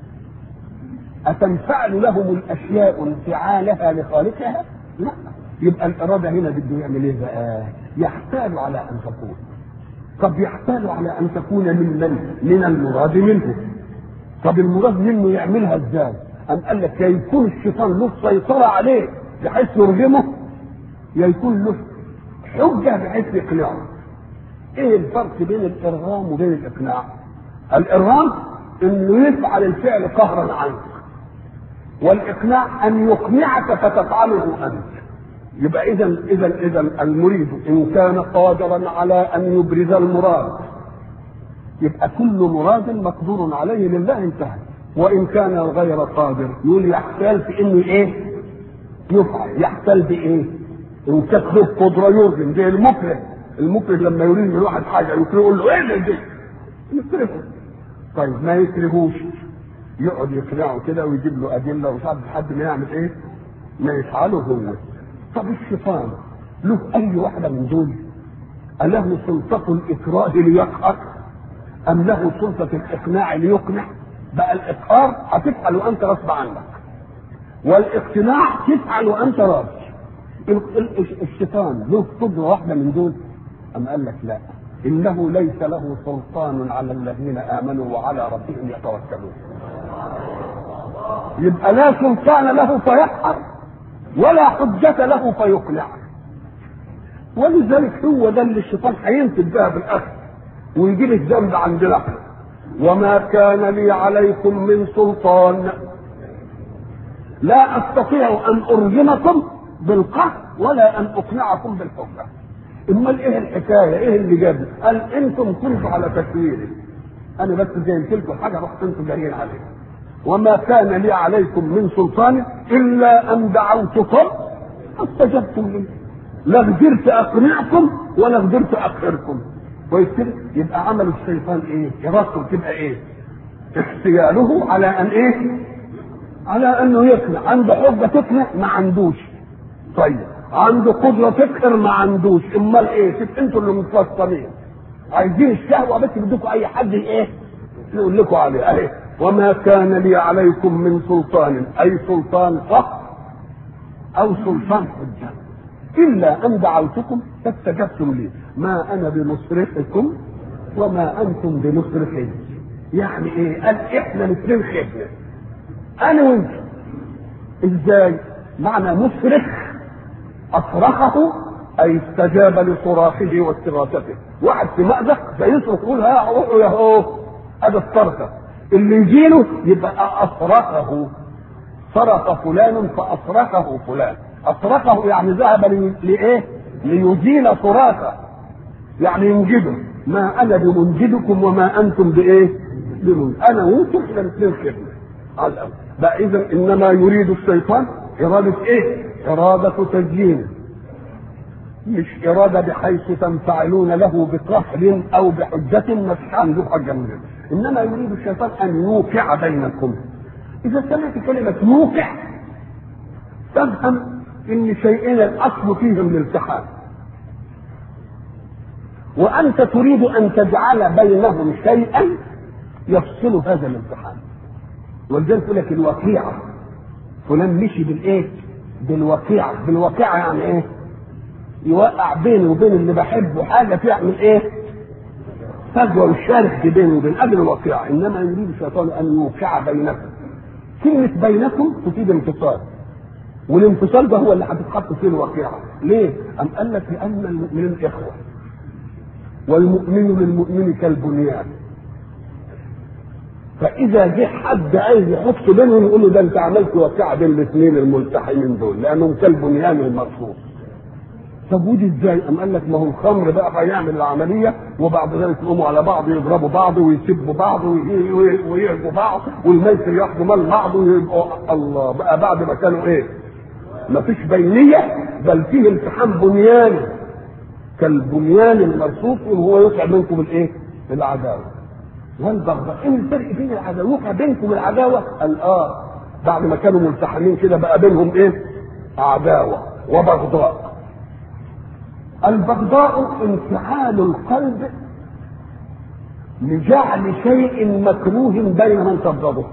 اتنفعل لهم الاشياء انفعالها لخالقها؟ لا. يبقى الاراده هنا بده يعمل ايه بقى؟ يحتال على ان تكون. طب يحتال على ان تكون من من؟ من المراد منه. طب المراد منه يعملها ازاي؟ أم قال لك يكون الشيطان له سيطرة عليه بحيث يرغمه، يكون له حجة بحيث يقنعه. ايه الفرق بين الارغام وبين الاقناع؟ الارغام انه يفعل الفعل قهرا عنك، والاقناع ان يقنعك فتفعله انت. يبقى اذا اذا اذا المريد ان كان قادرا على ان يبرز المراد يبقى كل مراد مقدور عليه لله انتهى. وان كان غير قادر يقول يحتال في انه ايه؟ يفعل. يحتال بايه؟ ان تكذب قدره يرغم زي المكره. المكره لما يريد من واحد حاجه يقول له ايه ده؟ يكرهه. طيب ما يكرهوش يقعد يقنعه كده ويجيب له ادله ومش عارف لحد ما يعمل ايه؟ ما يفعله هو. طب الشيطان له اي واحده من دول؟ اله سلطه الاكراه ليقهر ام له سلطه الاقناع ليقنع؟ بقى الاقهار هتفعل وانت غصب عنك، والاقتناع تفعل وانت راضي. الشيطان له قدره واحده من دول؟ ام قال لك لا، انه ليس له سلطان على الذين امنوا وعلى ربهم يتوكلون. يبقى لا سلطان له فيقهر ولا حجة له فيقنع. ولذلك هو ده اللي الشيطان هينتج بها بالاخر ويجيب الذنب عندنا. وما كان لي عليكم من سلطان، لا استطيع ان ارجمكم بالقهر ولا ان اقنعكم بالحجه. امال ايه الحكايه؟ ايه اللي جاب؟ قال انتم كنتوا على تكويري، انا بس زينت لكم حاجه رحت انتم جاريين عليها. وما كان لي عليكم من سلطان الا ان دعوتكم فاستجبتم لي. لا قدرت اقنعكم ولا قدرت اقهركم. ويصير يبقى عمل الشيطان ايه؟ ارادته تبقى ايه؟ احتياله على ان ايه؟ على انه يقنع. عنده حجه تقنع ما عندوش. طيب عنده قدره تقهر ما عندوش. امال ايه؟ شوف انتوا اللي متفصلين عايزين الشهوه بس بدكم اي حد ايه؟ يقول لكم عليه اهي. وما كان لي عليكم من سلطان، اي سلطان قهر او سلطان حجه، الا ان دعوتكم فاستجبتم لي. ما انا بمصرخكم وما انتم بمصرخي. يعني ايه؟ قال احنا الاثنين خدنا انا وانت. ازاي؟ معنى مصرخ اصرخه اي استجاب لصراخه واستغاثته. واحد في مأزق فيصرخ يقول ها روحوا يا هو، هذا الصرخه اللي يجيله يبقى اصرخه. صرخ فلان فاصرخه فلان. اصرخه يعني ذهب لايه؟ ليزيل صراخه، يعني ينجده. ما انا بمنجدكم وما انتم بايه؟ بمنجد. انا وانتم احنا الاثنين خدمه على الاول. بقى اذا انما يريد الشيطان اراده ايه؟ اراده تزيين، مش اراده بحيث تنفعلون له بقهر او بحجه ما فيش عنده حجه منه. انما يريد الشيطان ان يوقع بينكم. اذا سمعت كلمه يوقع تفهم ان شيئين الاصل فيهم الالتحام، وانت تريد ان تجعل بينهم شيئا يفصل هذا الالتحام. ولذلك يقول لك الوقيعه، فلان مشي بالايه؟ بالوقيعه. بالوقيعه يعني ايه؟ يوقع بيني وبين اللي بحبه حاجه تعمل ايه؟ فجوه والشرخ بيني وبين قبل الوقيعه. انما يريد الشيطان ان يوقع بينكم. كلمه بينكم تفيد انفصال، والانفصال ده هو اللي هتتحط فيه الوقيعه. ليه؟ أم قال لك لان المؤمنين اخوه، والمؤمن للمؤمن كالبنيان. فاذا جه حد عايز يحط بينهم يقول له ده انت عملت وقيعه بين الاثنين الملتحمين دول لانهم كالبنيان المرصوص. طب ودي ازاي؟ أم قال لك ما هو الخمر بقى هيعمل العمليه وبعد ذلك يقوموا على بعض يضربوا بعض ويسبوا بعض ويهجوا بعض والميسر ياخدوا مال بعض ويبقوا الله بقى بعد ما كانوا ايه؟ ما فيش بينيه بل فيه التحام بنياني كالبنيان المرصوص وهو يطلع منكم الايه؟ العداوه. والبغضاء. ايه الفرق بين العداوه بينكم والعداوه؟ قال اه بعد ما كانوا ملتحمين كده بقى بينهم ايه؟ عداوه وبغضاء. البغضاء انفعال القلب لجعل شيء مكروه بين من تبغضه،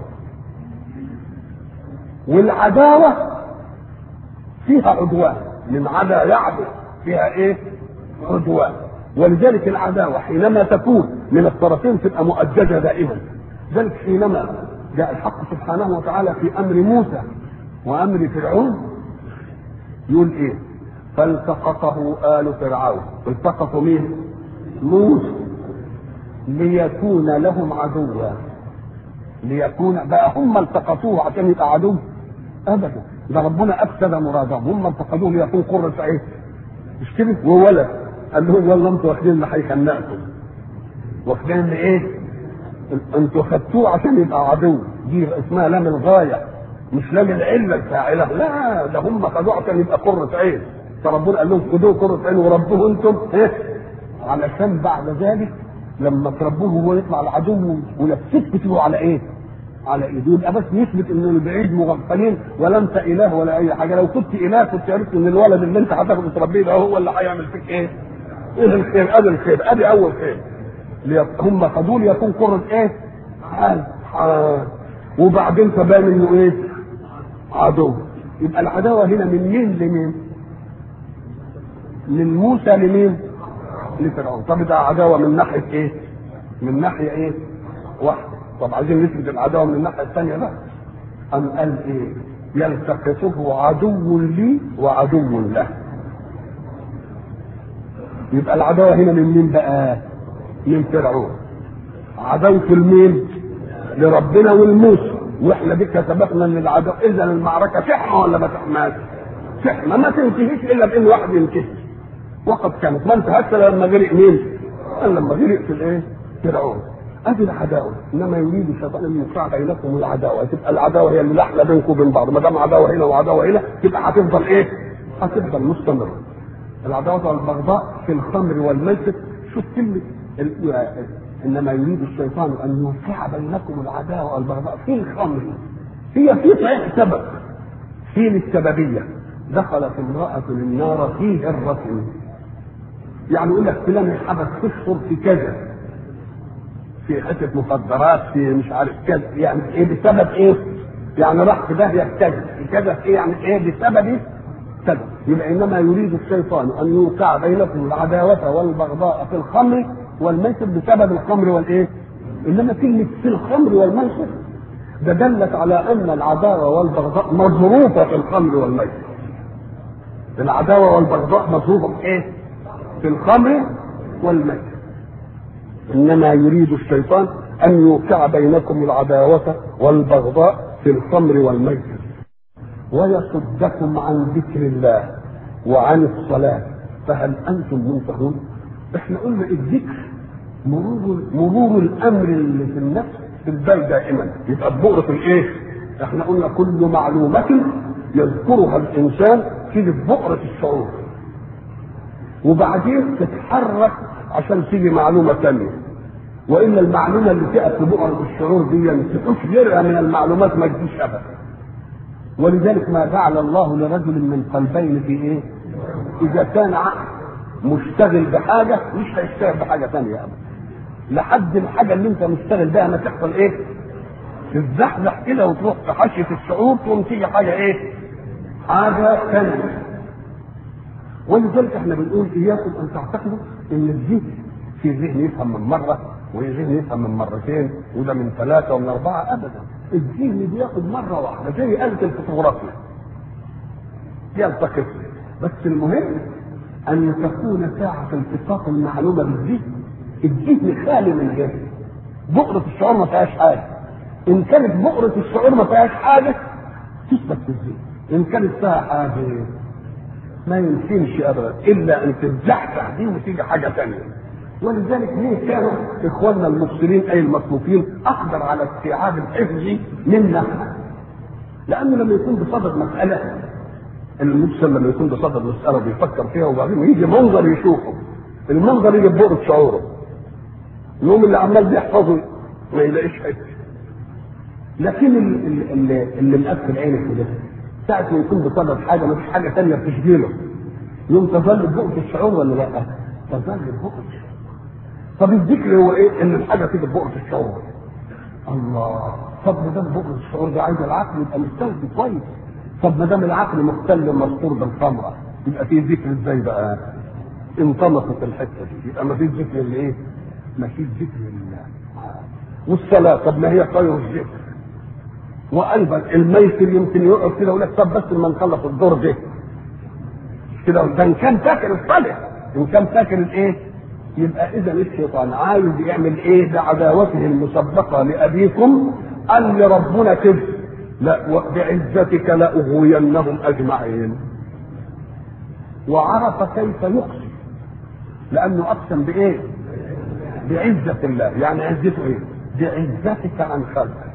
والعداوه فيها عدوان، من عدا يعدو فيها ايه؟ عدوان. ولذلك العداوه حينما تكون من الطرفين تبقى مؤججه دائما. ذلك حينما جاء الحق سبحانه وتعالى في امر موسى وامر فرعون يقول ايه؟ فالتقطه آل فرعون. التقطوا مين؟ موسى ليكون لهم عدوا. ليكون بقى هم التقطوه عشان يبقى عدو؟ ابدا، ده ربنا افسد مرادهم. هم التقطوه ليكون قرة عين، مش كده؟ وولد قال لهم والله انتوا واخدين اللي هيخنقكم، واخدين ايه؟ انتوا خدتوه عشان يبقى عدو. دي اسمها لام الغايه، مش لام العله الفاعله. لا، ده هم خدوه عشان يبقى قرة عين. فربنا قال لهم خدوه قرة عين وربوه انتم ايه؟ علشان بعد ذلك لما تربوه هو يطلع العدو ونفسكتوا على ايه؟ على ايده. يبقى بس يثبت ان البعيد مغفلين ولا انت اله ولا اي حاجه. لو كنت اله كنت عرفت ان الولد اللي انت هتاخده تربيه ده هو اللي هيعمل فيك ايه؟ ايه الخير؟ ادي الخير، ادي اول خير. هم خدوه ليكون قرة ايه؟ حال حال. وبعدين تبان انه ايه؟ عدو. يبقى العداوه هنا من مين لمين؟ من موسى لمين؟ لفرعون. طب ده عداوه من ناحيه ايه؟ من ناحيه ايه؟ واحده. طب عايزين نثبت العداوه من الناحيه الثانيه بقى. أم قال ايه؟ يلتقطه عدو لي وعدو له. يبقى العداوه هنا من مين بقى؟ من فرعون. عداوه المين؟ لربنا والموسى. واحنا بك سبقنا ان العداوه. اذا المعركه تحمى ولا ما تحماش؟ تحمى، ما تنتهيش الا بان واحد ينتهي. وقد كانت ما انتهتش لما غرق مين؟ قال لما غرق في الايه؟ فرعون. ادي العداوه. انما يريد الشيطان ان يوقع بينكم العداوه. تبقى العداوه هي اللي احلى بينكم وبين بعض. ما دام عداوه هنا وعداوه هنا تبقى هتفضل ايه؟ هتفضل مستمره. العداوه والبغضاء في الخمر والميسر. شوف كلمه انما يريد الشيطان ان يوقع بينكم العداوه والبغضاء في الخمر. هي في صحيح سبب، في السببيه. دخلت امراه النار في هره، يعني يقول لك فلان حدث تشهر في كذا، في حته مخدرات، في مش عارف كذا، يعني ايه بسبب ايه؟ يعني راح في داهيه كذا كذا ايه؟ يعني ايه بسبب ايه؟ سبب. يبقى انما يريد الشيطان ان يوقع بينكم العداوه والبغضاء في الخمر والميسر بسبب الخمر والايه؟ انما كلمه في الخمر والميسر ده دلت على ان العداوه والبغضاء مظروفه في الخمر والميسر. العداوه والبغضاء مظروفه في ايه؟ في الخمر والميسر. انما يريد الشيطان ان يوقع بينكم العداوه والبغضاء في الخمر والميسر ويصدكم عن ذكر الله وعن الصلاه فهل انتم منتهون؟ احنا قلنا الذكر مرور مرور الامر اللي في النفس في البال دائما، يبقى ببؤره الايه؟ احنا قلنا كل معلومه يذكرها الانسان تيجي ببؤره الشعور، وبعدين تتحرك عشان تيجي معلومه ثانيه. والا المعلومه اللي تاتي ببؤره الشعور دي ما تكونش غيرها من المعلومات ما تجيش ابدا. ولذلك ما جعل الله لرجل من قلبين في ايه؟ اذا كان عقل مشتغل بحاجه مش هيشتغل بحاجه ثانيه ابدا، لحد الحاجه اللي انت مشتغل بها ما تحصل ايه؟ تتزحزح كده وتروح في حشيه الشعور تقوم تيجي حاجه ايه؟ حاجه ثانيه. ولذلك احنا بنقول اياكم ان تعتقدوا ان الذهن في ذهن يفهم من مره وذهن يفهم من مرتين وده من ثلاثه ومن اربعه، ابدا. الذهن بياخد مره واحده زي آلة الفوتوغرافيا يلتقط. بس المهم ان تكون ساعه التقاط المعلومه بالذهن الذهن خالي من جهل. بؤره الشعور ما فيهاش حاجه. ان كانت بؤره الشعور ما فيهاش حاجه تثبت في الذهن، ان كانت فيها حاجه ما يمكنش ابدا الا ان تتزحزح دي وتيجي حاجه ثانيه. ولذلك ليه كانوا اخواننا المبصرين اي المصروفين اقدر على استيعاب الحفظ منا؟ لانه لما يكون بصدد مساله، المبصر لما يكون بصدد مساله بيفكر فيها وبعدين يجي منظر يشوفه، المنظر يجي ببؤره شعوره. اليوم اللي عمال بيحفظه ما يلاقيش حته. لكن اللي, اللي, اللي مقفل عينك كده ساعة ما يكون بسبب حاجة ما فيش حاجة ثانية بتشغله يوم تظل ببقى الشعور ولا لا؟ تظل ببقى. طب الذكر هو ايه؟ ان الحاجة تيجي ببقى الشعور. الله. طب ما دام بقى الشعور ده عايز العقل يبقى مستلزم كويس. طب ما دام العقل مختل مسطور بالخمرة يبقى فيه ذكر ازاي بقى؟ انطلقت الحتة دي يبقى ما فيش ذكر لايه؟ ما فيش ذكر لله. والصلاة طب ما هي خير الذكر. وايضا الميسر يمكن يقعد كده يقول لك طب بس لما نخلص الدور ده كده ده ان كان فاكر الصلاه ان كان فاكر الايه يبقى اذا الشيطان عايز يعمل ايه بعداوته المسبقه لابيكم قال لربنا كده لا بعزتك لاغوينهم اجمعين وعرف كيف يقسم لانه اقسم بايه؟ بعزه الله. يعني عزته ايه؟ بعزتك عن خلقك.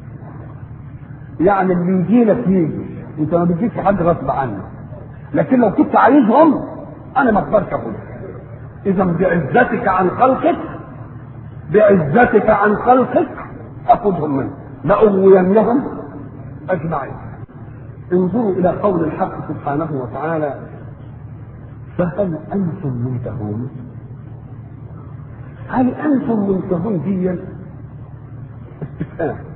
يعني اللي يجي لك يجي انت ما بتجيش حد غصب عنك لكن لو كنت عايزهم انا ما اقدرش اخدهم. اذا بعزتك عن خلقك بعزتك عن خلقك اخذهم منك لاغوينهم اجمعين. انظروا الى قول الحق سبحانه وتعالى فهل انتم منتهون؟ هل انتم منتهون دي استفهام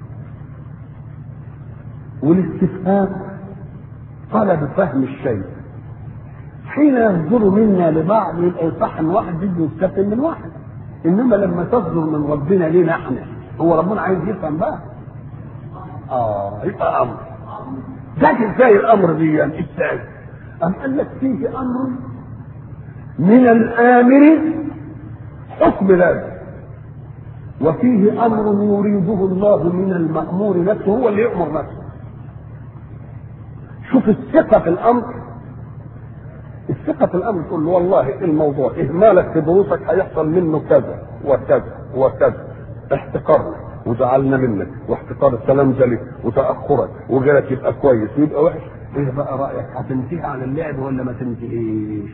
والاستفهام طلب فهم الشيء. حين يصدر منا لبعض يبقى يصح ان واحد يجي يستفهم من واحد انما لما تصدر من ربنا لينا احنا هو ربنا عايز يفهم بقى. اه يبقى امر ده ازاي الامر دي ازاي؟ ام قال لك فيه امر من الامر حكم ذلك وفيه امر يريده الله من المامور نفسه هو اللي يامر نفسه. شوف الثقه في الامر الثقه في الامر تقول له والله الموضوع اهمالك في دروسك هيحصل منه كذا وكذا وكذا احتقارنا وزعلنا منك واحتقار التلامذه لك وتاخرك وغيرك يبقى كويس ويبقى وحش. ايه بقى رايك؟ هتنتهي عن اللعب ولا ما تنتهيش؟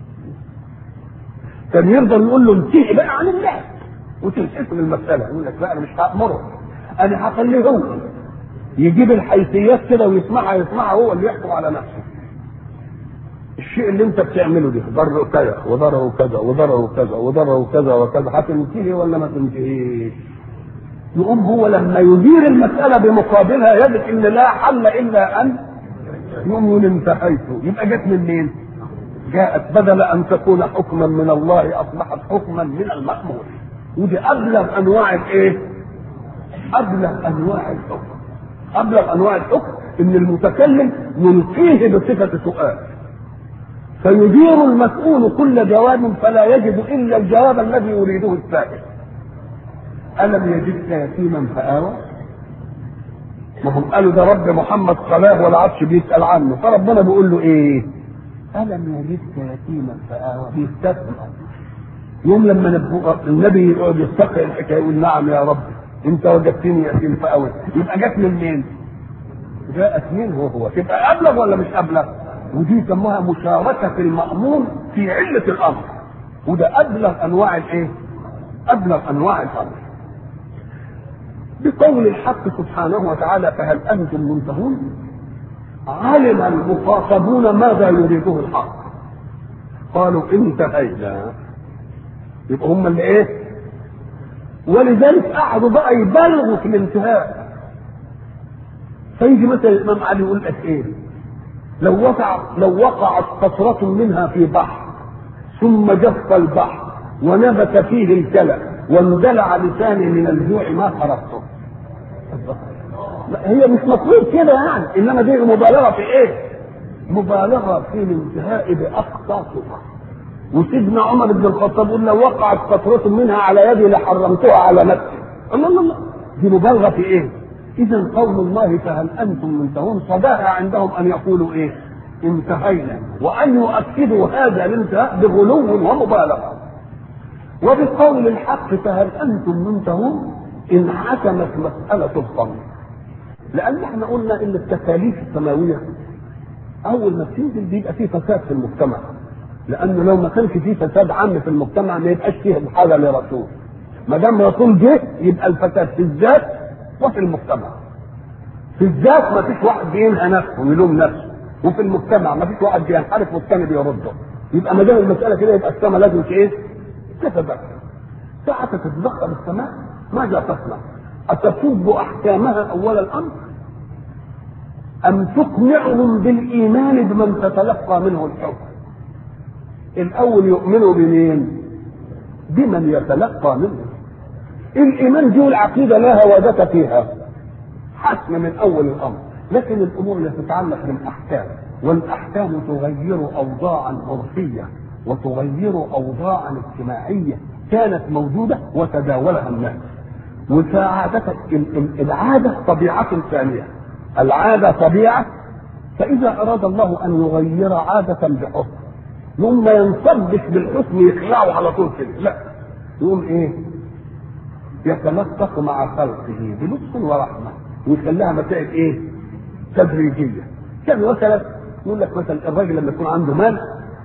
كان يرضى يقول له انتهي بقى عن اللعب وتنحسن المساله. يقول لك لا انا مش هامره انا هخليه هو يجيب الحيثيات كده ويسمعها يسمعها هو اللي يحكم على نفسه. الشيء اللي انت بتعمله ده ضره كذا وضره كذا وضره كذا وضره كذا وكذا هتنتهي ولا ما تنتهيش؟ يقوم هو لما يدير المساله بمقابلها يجد ان لا حل الا ان يقوم يقول انتهيت. يبقى جت من مين؟ جاءت بدل ان تكون حكما من الله اصبحت حكما من المأمور. ودي ابلغ انواع الايه؟ ابلغ انواع الحكم. ابلغ انواع الحكم ان المتكلم يلقيه بصفه سؤال فيدير المسؤول كل جواب فلا يجد الا الجواب الذي يريده السائل. الم يجدك يتيما فآوى؟ ما هم قالوا ده رب محمد صلاه ولا عادش بيسال عنه فربنا بيقول له ايه؟ الم يجدك يتيما فآوى. بيستثنى يوم لما النبي يقعد يستقي الحكايه يقول نعم يا رب انت وجدتني يتيم فآوى. يبقى جت من مين؟ جاءت منه هو. تبقى ابلغ ولا مش ابلغ؟ ودي سموها مشاركه المأمور في عله الامر. وده ابلغ انواع الايه؟ ابلغ انواع الامر. بقول الحق سبحانه وتعالى فهل انتم منتهون؟ علم المخاطبون ماذا يريده الحق قالوا انتهينا. يبقى هم اللي ايه؟ ولذلك قعدوا بقى يبالغوا في الانتهاء. فيجي مثلا الامام علي يقول لك ايه؟ لو وقع لو وقعت قطرة منها في بحر ثم جف البحر ونبت فيه الكلى واندلع لساني من الجوع ما خرجته. هي مش مطلوب كده يعني انما دي مبالغه في ايه؟ مبالغه في الانتهاء باقصى صفه. وسيدنا عمر بن الخطاب يقول لو وقعت قطرة منها على يدي لحرمتها على نفسي. الله الله الله دي مبالغه في ايه؟ اذا قول الله فهل انتم منتهون صداها عندهم ان يقولوا ايه؟ انتهينا وان يؤكدوا هذا الانتهاء بغلو ومبالغه. وبقول الحق فهل انتم منتهون انحكمت مساله الصمت. لان احنا قلنا ان التكاليف السماويه اول ما بتنزل بيبقى فيه فساد في المجتمع. لانه لو ما كانش فيه فساد عام في المجتمع ما يبقاش فيه حاجه لرسول ما دام رسول جه يبقى الفساد في الذات وفي المجتمع. في الذات ما فيش واحد بينهى نفسه ويلوم نفسه، وفي المجتمع ما فيش واحد بينحرف والثاني بيرده. يبقى ما دام المساله كده يبقى السماء لازم ايه؟ تتدخل. ساعة تتدخل السماء ماذا تصنع؟ أتصب أحكامها أول الأمر أم تقنعهم بالإيمان بمن تتلقى منه الحكم؟ الأول يؤمنوا بمين؟ بمن يتلقى منه. الإيمان دي والعقيدة لا هوادة فيها، حسم من أول الأمر. لكن الأمور التي تتعلق بالأحكام، والأحكام تغير أوضاعا عرفية وتغير أوضاعا اجتماعية كانت موجودة وتداولها الناس. وساعدة العادة طبيعة ثانية، العادة طبيعة. فإذا أراد الله أن يغير عادة بحكم يوم ما ينصبش بالحكم يخلعه على طول كده، لا، يقوم إيه؟ يتلطف مع خلقه بلطف ورحمة ويخليها مسائل إيه؟ تدريجية. كان مثلا يقول لك مثلا الراجل لما يكون عنده مال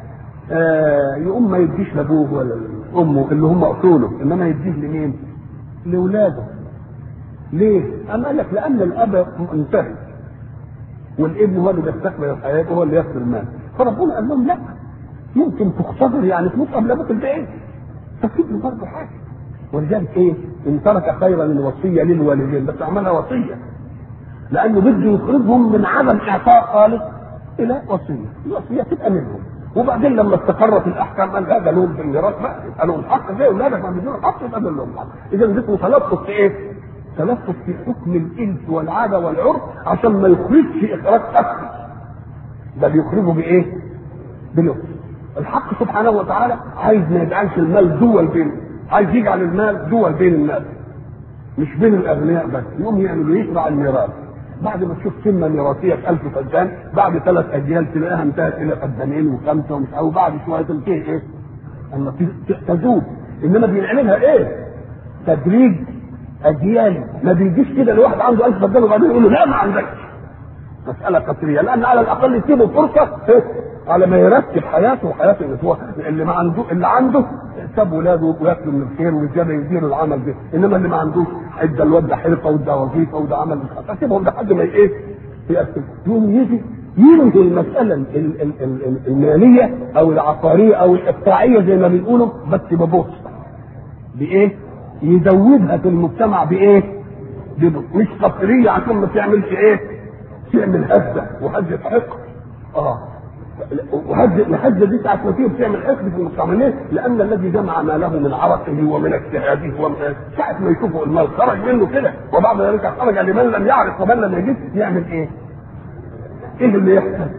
آه يقوم ما يديش لابوه ولا لامه اللي هم اصوله، انما يديه لمين؟ لاولاده. ليه؟ أم قال لك لان الاب منتهي والابن هو اللي بيستقبل الحياه، هو اللي ياخذ المال. فربنا قال لهم لا، يمكن تختبر يعني تموت قبل ابوك البعيد، فسيب له برضه حاجه. ولذلك ايه؟ ان ترك خيرا الوصيه للوالدين، بس عملها وصيه لانه بده يخرجهم من عدم اعطاء خالص الى وصيه، الوصيه تبقى منهم. وبعدين لما استقرت الاحكام قال هذا لهم في الميراث بقى، يبقى لهم حق زي اولادك ما بدون حق يبقى لهم حق. اذا ده اسمه تلطف في ايه؟ تلطف في حكم الانس والعاده والعرف عشان ما يخرجش اخراج اصلي، بل يخرجه بايه؟ بلطف. الحق سبحانه وتعالى عايز ما يجعلش المال دول بين، عايز يجعل المال دول بين الناس مش بين الاغنياء بس. يقوم يعمل يشرع الميراث بعد ما تشوف سمه ميراثيه في ألف فدان، بعد ثلاث اجيال تلاقيها انتهت الى فدانين وخمسه ومش او بعد شويه تنتهي ايه؟ اما تذوب. انما بيعملها ايه؟ تدريج اجيال. ما بيجيش كده لواحد عنده ألف فدان وبعدين يقول له لا ما عندكش. مساله قصريه، لان على الاقل يسيبه فرصه على ما يرتب حياته وحياه الاسبوع. اللي ما عنده اللي عنده ساب ولاده وياكلوا من الخير والزياده يديروا العمل ده، انما اللي ما عندوش ادى الواد ده حرفه وده وظيفه وده عمل مش عارف، سيبهم لحد ما ايه؟ يقسم. يوم يجي ينهي المساله ال- ال- ال- ال- الماليه او العقاريه او الاقطاعيه زي ما بيقولوا، بس ببطء. بايه؟ يزودها في المجتمع بايه؟ ببطء، مش قصريه عشان ما تعملش ايه؟ تعمل هزه وهزه حقد. اه وهذه الهزه دي ساعه ما تيجي بتعمل حقد في المجتمع. ليه؟ لان الذي جمع ماله من عرقه ومن اجتهاده ومن ساعه ما يشوفوا المال خرج منه كده وبعد ذلك خرج لمن لم يعرف ومن لم يجد، يعمل ايه؟ ايه اللي يحصل؟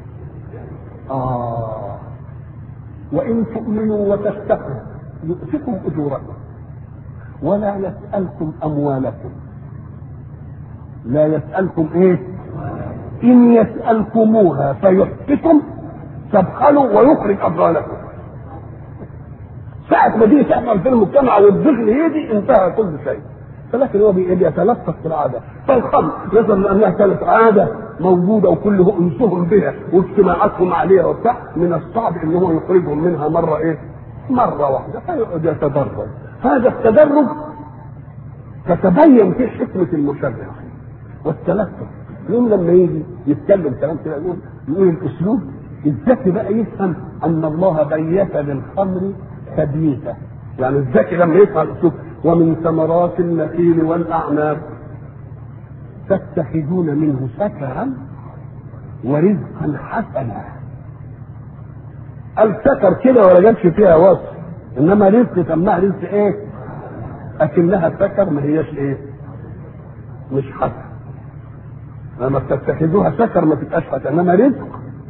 اه وان تؤمنوا وتتقوا يؤتكم اجوركم ولا يسالكم اموالكم. لا يسالكم ايه؟ إن يسألكموها فيحفكم تبخلوا ويخرج أبغالكم. ساعة ما دي تحصل في المجتمع والدخل يجي انتهى كل شيء. فلكن هو بيتلطف في العادة. فالخمر نظرا لأنها كانت عادة موجودة وكله أنسهم بها واجتماعاتهم عليها وبتاع، من الصعب إن هو يخرجهم منها مرة إيه؟ مرة واحدة، فيقعد يتدرج. هذا التدرج تتبين فيه حكمة المشرع والتلطف. يوم لما يجي يتكلم كلام كده يقول يقول الاسلوب الذكي بقى يفهم ان الله بيت للخمر تبييتا. يعني الذكي لما يفهم الاسلوب ومن ثمرات النخيل والاعناب تتخذون منه سكرا ورزقا حسنا. قال سكر كده ولا جابش فيها وصف، انما رزق سماها رزق ايه؟ اكنها سكر ما هياش ايه؟ مش حسن. لما تتخذوها سكر ما تبقاش حسن، انما رزق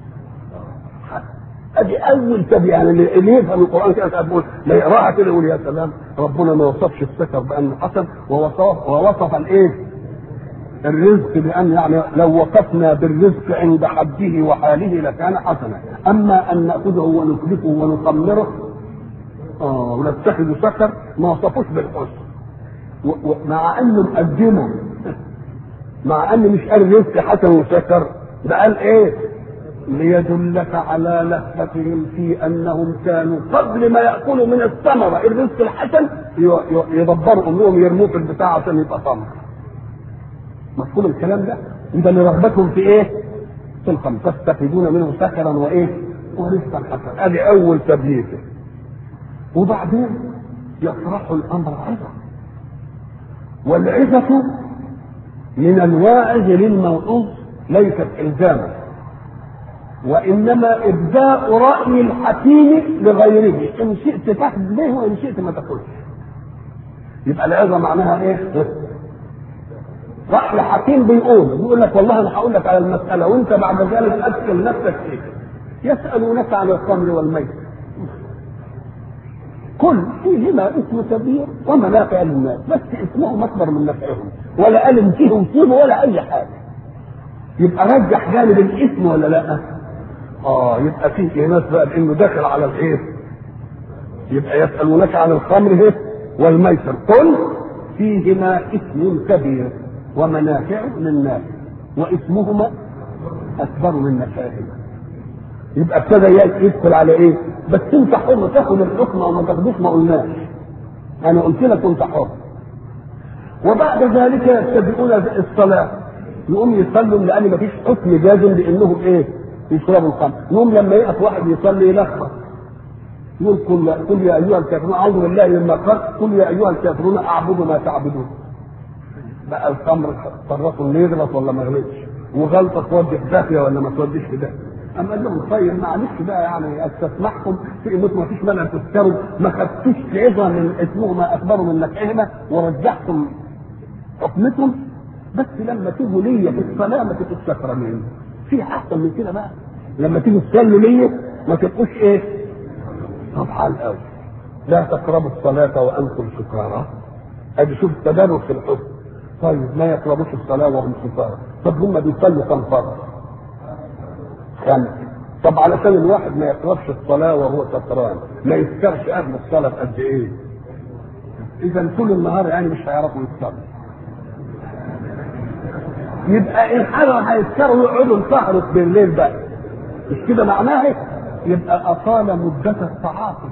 ادي اول تبي. يعني اللي يفهم القران كده تقول لا يقراها كده يقول يا سلام، ربنا ما وصفش السكر بانه حسن ووصف ووصف الايه؟ الرزق بان يعني لو وقفنا بالرزق عند حده وحاله لكان حسنا، اما ان ناخذه ونكلفه ونخمره اه ونتخذ سكر ما وصفوش بالحسن، مع انه مقدمه، مع ان مش قال رزق حسن وسكر، ده قال ايه؟ ليدلك على لهفتهم في انهم كانوا قبل ما ياكلوا من الثمره الرزق الحسن يدبروا امرهم يرموه في البتاع عشان يبقى ثمر. مفهوم الكلام ده؟ اذا لرغبتهم في ايه؟ في الخمر، تستفيدون منه سكرا وايه؟ ورزقا حسنا. ادي اول تبييت. وبعدين يطرح الامر عظه، والعظه من الواعظ للموعوظ ليست الزاما، وانما ابداء راي الحكيم لغيره، ان شئت تاخذ به وان شئت ما تاخذش. يبقى العظه معناها ايه؟ راي حكيم بيقول بيقول لك والله انا هقول لك على المساله وانت بعد ذلك ادخل نفسك فيه. يسالونك عن الخمر والميسر كل فيهما اسم كبير ومنافع للناس، بس اسمهم اكبر من نفعهم، ولا قال انتهوا وسيبوا ولا اي حاجه. يبقى رجح جانب الاسم ولا لا؟ اه يبقى فيه ناس بقى بانه داخل على الايه؟ يبقى يسالونك عن الخمر والميسر قل فيهما اسم كبير ومنافع للناس واسمهما اكبر من نفعهما. يبقى ابتدى يدخل على ايه؟ بس انت حر تاخد الحكم او ما تاخدوش، ما قلناش. انا قلت لك انت حر. وبعد ذلك يتبعون الصلاه، يقوم يصلوا لان ما فيش حكم جازم بانهم ايه؟ يشربوا الخمر. يوم لما يقف واحد يصلي يلخبط يقول قل قل يا ايها الكافرون، اعوذ بالله مما قال قل يا ايها الكافرون اعبد ما تعبدون. بقى الخمر قرروا انه يغلط ولا ما يغلطش، وغلطه تودي في داهيه ولا ما توديش في داهيه. أما قال لهم طيب معلش بقى يعني استسمحكم في انكم ما فيش مانع تذكروا، ما خدتوش عظه من اسمهما اكبر من نفعهما ورجحتم حكمتم، بس لما تيجوا ليا في الصلاه ما تبقوش سكرانين. في احسن من كده بقى، لما تيجوا تصلوا ليا ما تبقوش ايه؟ طبعا قوي لا تقربوا الصلاه وانتم سكارى. ادي شوف التدرج في الحكم. طيب ما يقربوش الصلاه وهم سكارى، طب هم بيصلوا كم فرض؟ خمس. طب علشان الواحد ما يقربش الصلاه وهو سكران ما يذكرش قبل الصلاه قد ايه؟ اذا طول النهار يعني مش هيعرفوا يصلوا. يبقى الحرة هيذكروا يقعدوا يسهروا بالليل بقى، مش كده معناه ايه؟ يبقى اطال مده التعاطي،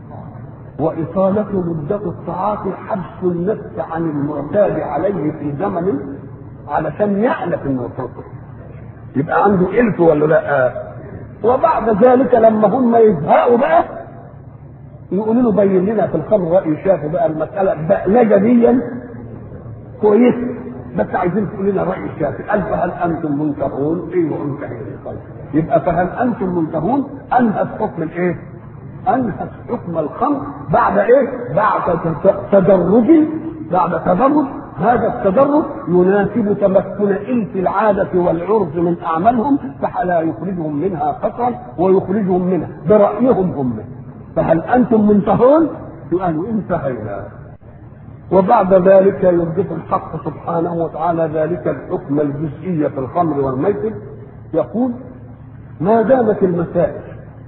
واطاله مده التعاطي حبس النفس عن المعتاد عليه في زمن علشان يعلف انه يفرطه، يبقى عنده الف ولا لا؟ وبعد ذلك لما هم يزهقوا بقى يقولوا له بين لنا في الخمر راي شافوا بقى المساله بقى جديا كويس، بس عايزين تقول لنا راي الشافعي. قال فهل انتم منتهون؟ ايوه انتهينا. طيب يبقى فهل انتم منتهون؟ انهت حكم الايه؟ انهت حكم الخمر بعد ايه؟ بعد تدرج، بعد تدرج. هذا التدرج يناسب تمكن الف العاده والعرف من اعمالهم، فلا يخرجهم منها قطرا ويخرجهم منها برايهم هم. فهل انتم منتهون؟ قالوا انتهينا. وبعد ذلك يضيف الحق سبحانه وتعالى ذلك الحكم الجزئي في الخمر والميسر، يقول ما دامت المسائل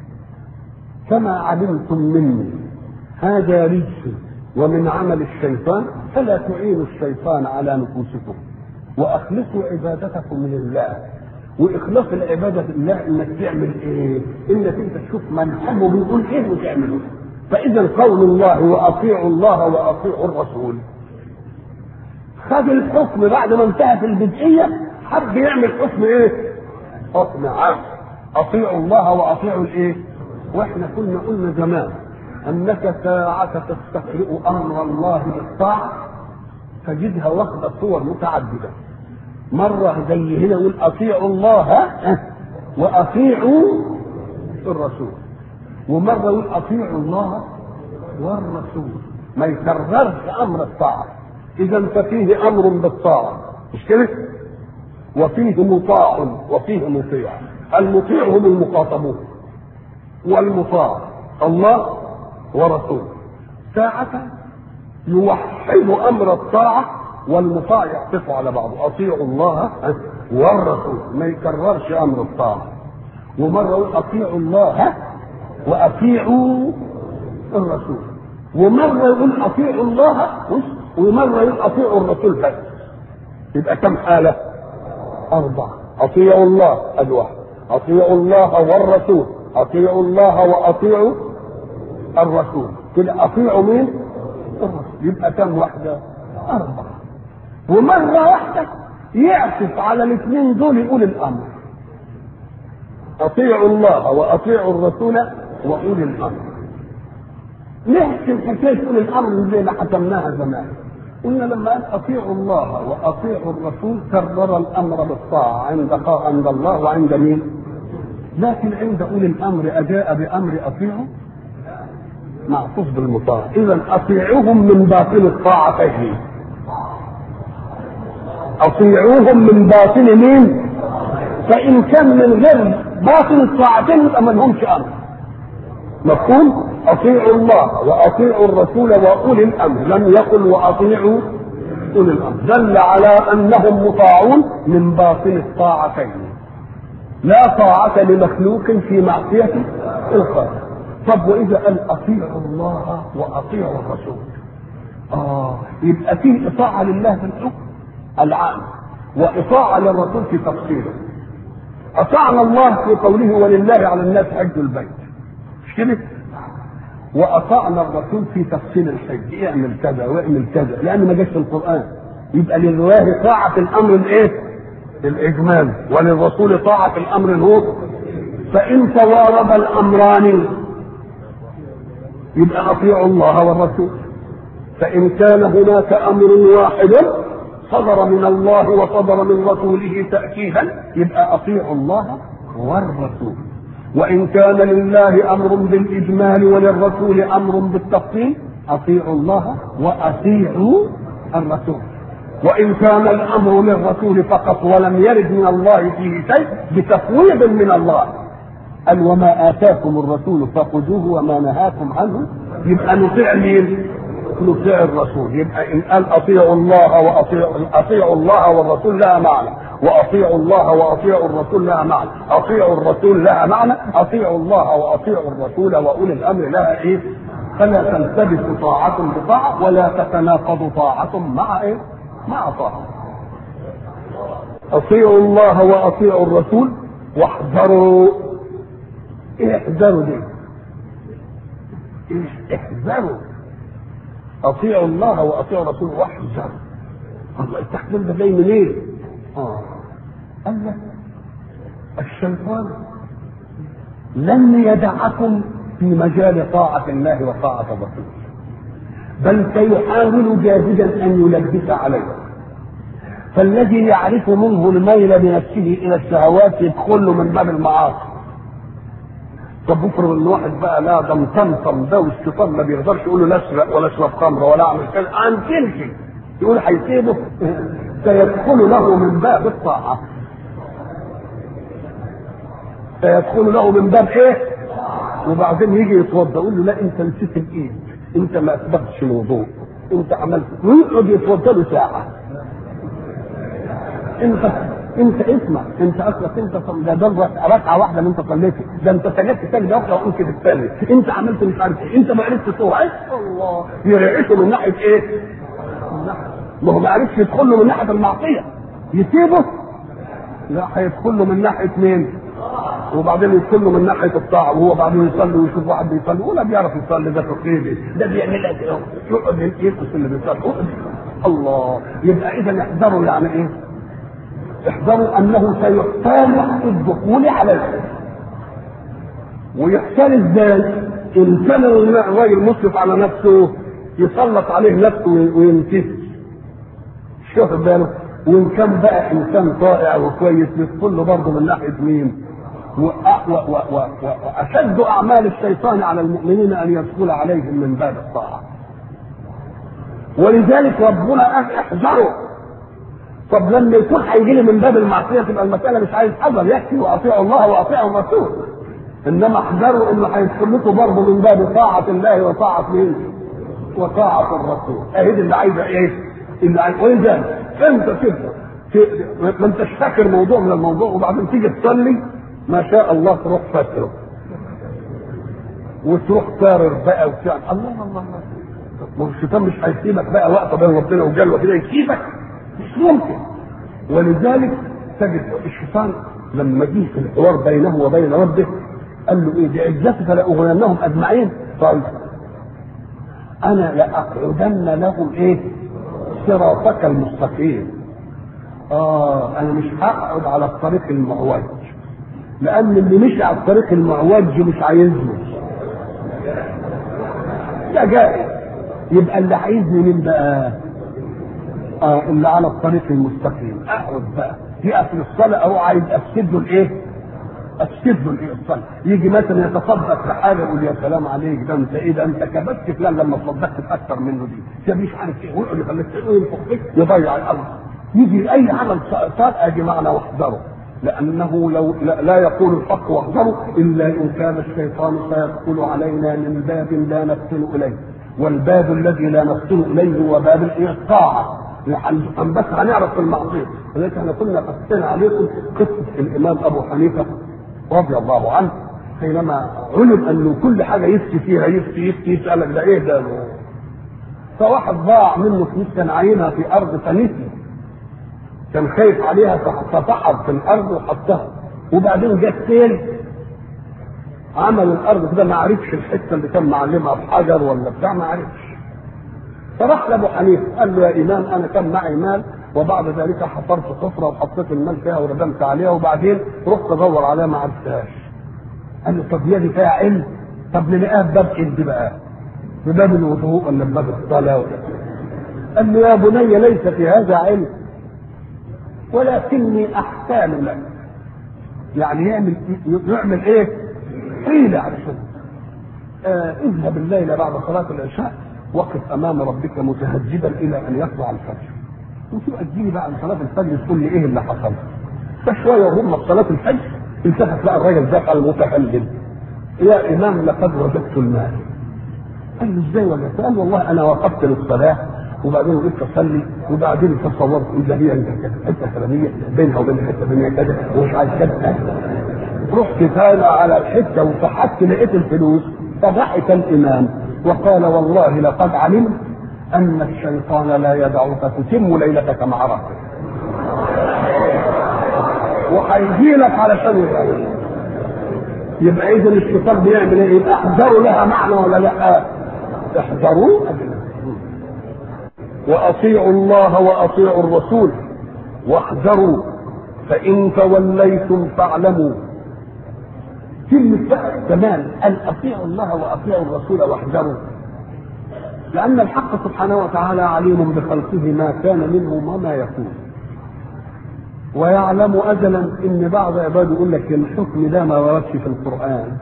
كما علمتم مني هذا رجس ومن عمل الشيطان فلا تعينوا الشيطان على نفوسكم واخلصوا عبادتكم لله. واخلاص العباده لله انك تعمل ايه؟ انك انت تشوف منهجه بيقول ايه وتعمله. فاذا قول الله واطيعوا الله واطيعوا الرسول خد الحكم بعد ما انتهت البدئيه، حب يعمل حكم ايه؟ حكم عام. اطيعوا الله واطيعوا الايه؟ واحنا كنا قلنا زمان انك ساعة تستقرئ امر الله بالطاعة تجدها واخدة صور متعددة. مرة زي هنا يقول اطيعوا الله واطيعوا الرسول، ومرة يقول اطيعوا الله والرسول، ما يكررش امر الطاعة. اذا ففيه امر بالطاعة مش كده؟ وفيه مطاع وفيه مطيع. المطيع هم المخاطبون والمطاع الله ورسوله. ساعة يوحد امر الطاعة والمطاع يعطف على بعضه، اطيعوا الله والرسول، ما يكررش امر الطاعة. ومرة يقول اطيعوا الله واطيعوا الرسول، ومرة يقول اطيعوا الله ومرة يقول اطيعوا الرسول بس. يبقى كم حالة؟ أربعة. اطيعوا الله ادي واحد، اطيعوا الله والرسول، اطيعوا الله واطيعوا الرسول. كده اطيعوا مين؟ الرسول. يبقى كم واحده؟ اربعه. ومره واحده يعطف على الاثنين دول يقول الامر، اطيعوا الله واطيعوا الرسول واولي الامر. نحسن حكايه اولي الامر زي ما حكمناها زمان، قلنا لما قال اطيعوا الله واطيعوا الرسول كرر الامر بالطاعه عند عند الله وعند مين؟ لكن عند اولي الامر اجاء بامر اطيعوا معطوف بالمطاع. اذا اطيعوهم من باطن الطاعتين، اطيعوهم من باطن مين؟ فان كان من غير باطن الطاعتين يبقى ما لهمش امر. مفهوم؟ اطيعوا الله واطيعوا الرسول واولي الامر، لم يقل واطيعوا اولي الامر، دل على انهم مطاعون من باطن الطاعتين. لا طاعة لمخلوق في معصية الخالق. طب واذا قال اطيعوا الله واطيعوا الرسول، اه يبقى فيه اطاعة لله في الحكم العام واطاعة للرسول في تفصيله. اطعنا الله في قوله ولله على الناس حج البيت، مش كده؟ واطعنا الرسول في تفصيل الحج، اعمل كذا واعمل كذا، لان ما جاش في القران. يبقى لله طاعه الامر الايه؟ الاجمال، وللرسول طاعه الامر الهو. فان توارد الامران يبقى اطيعوا الله والرسول. فان كان هناك امر واحد صدر من الله وصدر من رسوله تاكيدا يبقى اطيعوا الله والرسول. وإن كان لله أمر بالإجمال وللرسول أمر بالتفصيل أطيعوا الله وأطيعوا الرسول. وإن كان الأمر للرسول فقط ولم يرد من الله فيه شيء بتفويض من الله، قال وما آتاكم الرسول فخذوه وما نهاكم عنه، يبقى نطيع مين؟ نطيع الرسول. يبقى إن قال أطيعوا الله وأطيعوا أطيعوا الله والرسول لها معنى، واطيعوا الله واطيعوا الرسول لها معنى، اطيعوا الرسول لها معنى، اطيعوا الله واطيعوا الرسول واولي الامر لها ايه؟ فلا تلتبس طاعة بطاعة ولا تتناقض طاعة مع ايه؟ مع طاعة. اطيعوا الله واطيعوا الرسول واحذروا. ايه احذروا دي؟ ايه احذروا؟ اطيعوا الله واطيعوا الرسول واحذروا. الله التحذير ده جاي منين؟ إيه؟ آه. قال لك الشيطان لن يدعكم في مجال طاعة الله وطاعة الرسول، بل سيحاول جاهدا أن يلبس عليه. فالذي يعرف منه الميل بنفسه إلى الشهوات يدخل له من باب المعاصي. طب افرض ان واحد بقى لا ده مطمطم ده والشيطان ما بيقدرش يقول له لا اسرق ولا اشرب خمر ولا اعمل كذا عن تلك، يقول هيسيبه، سيدخل له من باب الطاعة. سيدخل له من باب ايه؟ وبعدين يجي يتوضا يقول له لا انت نسيت الايد، انت ما اثبتش الوضوء، انت عملت، ويقعد يتوضا له ساعة. انت انت اسمع، انت اصلا انت ده ده ركعه واحده اللي انت صليتها، ده انت سجدت سجده واحده وقمت في الثانيه، انت عملت مش عارف ايه، انت ما عرفتش تطوع. الله يرعشه من ناحيه ايه؟ من ناحيه ما هو ما عرفش يدخل له من ناحيه المعصيه يسيبه؟ لا هيدخل له من ناحيه مين؟ وبعدين يدخل له من ناحيه الطاعه، وهو بعدين يصلي ويشوف واحد بيصلي ولا بيعرف يصلي، ده تقليدي، ده بيعمل لك يقعد يقص اللي بيصلي. الله يبقى اذا احذروا يعني ايه؟ احذروا انه سيحتال الدخول عليه. ويحتال ازاي؟ ان كان الراجل مسرف على نفسه يسلط عليه نفسه وينكسر، شوف باله. وان كان بقى انسان طائع وكويس يدخل له برضه من ناحيه مين؟ واشد اعمال الشيطان على المؤمنين ان يدخل عليهم من باب الطاعه. ولذلك ربنا قال احذروا. طب لما يكون هيجي لي من باب المعصيه تبقى المساله مش عايز حذر، يكفي واطيعوا الله واطيعوا الرسول. انما احذروا انه هيدخلكوا برضه من باب طاعه الله وطاعه مين؟ وطاعه الرسول. اهي اللي عايزه ايه؟ اللي عايزه. ولذلك انت كده ما انتش فاكر موضوع من الموضوع وبعدين تيجي تصلي ما شاء الله تروح فاكره وتروح كارر بقى وبتاع. الله الله الله ما هو الشيطان مش هيسيبك بقى وقفه بين ربنا وجل وكده يسيبك، مش ممكن. ولذلك تجد الشيطان لما جه في الحوار بينه وبين ربه قال له ايه؟ بعزتك لاغوينهم اجمعين. طيب انا لاقعدن لهم ايه؟ صراطك المستقيم. اه انا مش هقعد على الطريق المعوج، لان اللي مشي على الطريق المعوج مش عايزني. ده جائز. يبقى اللي عايزني مين بقى؟ اه اللي على الطريق المستقيم. اقعد بقى يقف في الصلاه اروح عايز افسد له الايه؟ افسد له الايه؟ الصلاه. يجي مثلا يتصدق بحاجه يقول يا سلام عليك، ده انت ايه؟ ده انت كبست فلان لما تصدقت اكثر منه دي، ده مش عارف ايه، ويقعد يخليك يضيع الامر. يجي اي عمل صار اجي معنا واحذره، لانه لو لا, لا يقول الحق واحذره الا ان كان الشيطان سيدخل علينا من باب لا نفصل اليه، والباب الذي لا نفصل اليه هو باب الطاعه. عن بس هنعرف في المعصيه. ولكن احنا كنا قصينا عليكم قصه الامام ابو حنيفه رضي الله عنه، حينما علم انه كل حاجه يفتي فيها يفتي يفتي يسالك ده ايه ده؟ فواحد ضاع منه فلوس كان عاينها في ارض فنسي، كان خايف عليها فسحب في الارض وحطها، وبعدين جت سيل عمل الارض كده ما عرفش الحته اللي كان معلمها بحجر ولا بتاع، ما عرفش. فراح لابو حنيفه قال له يا امام انا كان معي مال وبعد ذلك حفرت حفره وحطيت المال فيها وردمت عليها وبعدين رحت ادور عليها ما عرفتهاش. قال له طب يدي فيها علم؟ طب نلاقيها بباب ايه بقى؟ بباب الوضوء ولا بباب الصلاه ولا؟ قال له يا بني ليس في هذا علم ولكني احسان لك. يعني يعمل يعمل ايه؟ حيله علشان آه اذهب الليل بعد صلاه العشاء وقف امام ربك متهجدا الى ان يطلع الفجر، وشو اديني بقى عن صلاه الفجر تقول لي ايه اللي حصل. فشويه وهم في صلاه الفجر التفت بقى الراجل دخل متهلل، يا امام لقد وجدت المال. قال له ازاي وجدت؟ قال والله انا وقفت للصلاه وبعدين وقفت اصلي وبعدين تصورت ان هي حته فلانيه بينها وبين الحته الثانيه كذا ومش عايز كذا. رحت طالع على الحته وفحت لقيت الفلوس. فضحك الامام وقال والله لقد علمت ان الشيطان لا يدعك تتم ليلتك مع ربك، وهيجي لك علشان يبقى. يبقى اذا الشيطان بيعمل ايه؟ يبقى احذروا لها معنى ولا لا؟ احذروا واطيعوا الله واطيعوا الرسول واحذروا فان توليتم فاعلموا. كلمة بقى كمان أن أطيعوا الله وأطيعوا الرسول واحذروا، لأن الحق سبحانه وتعالى عليم بخلقه ما كان منهم وما يكون، ويعلم أجلا إن بعض عباده يقول لك الحكم ده ما وردش في القرآن.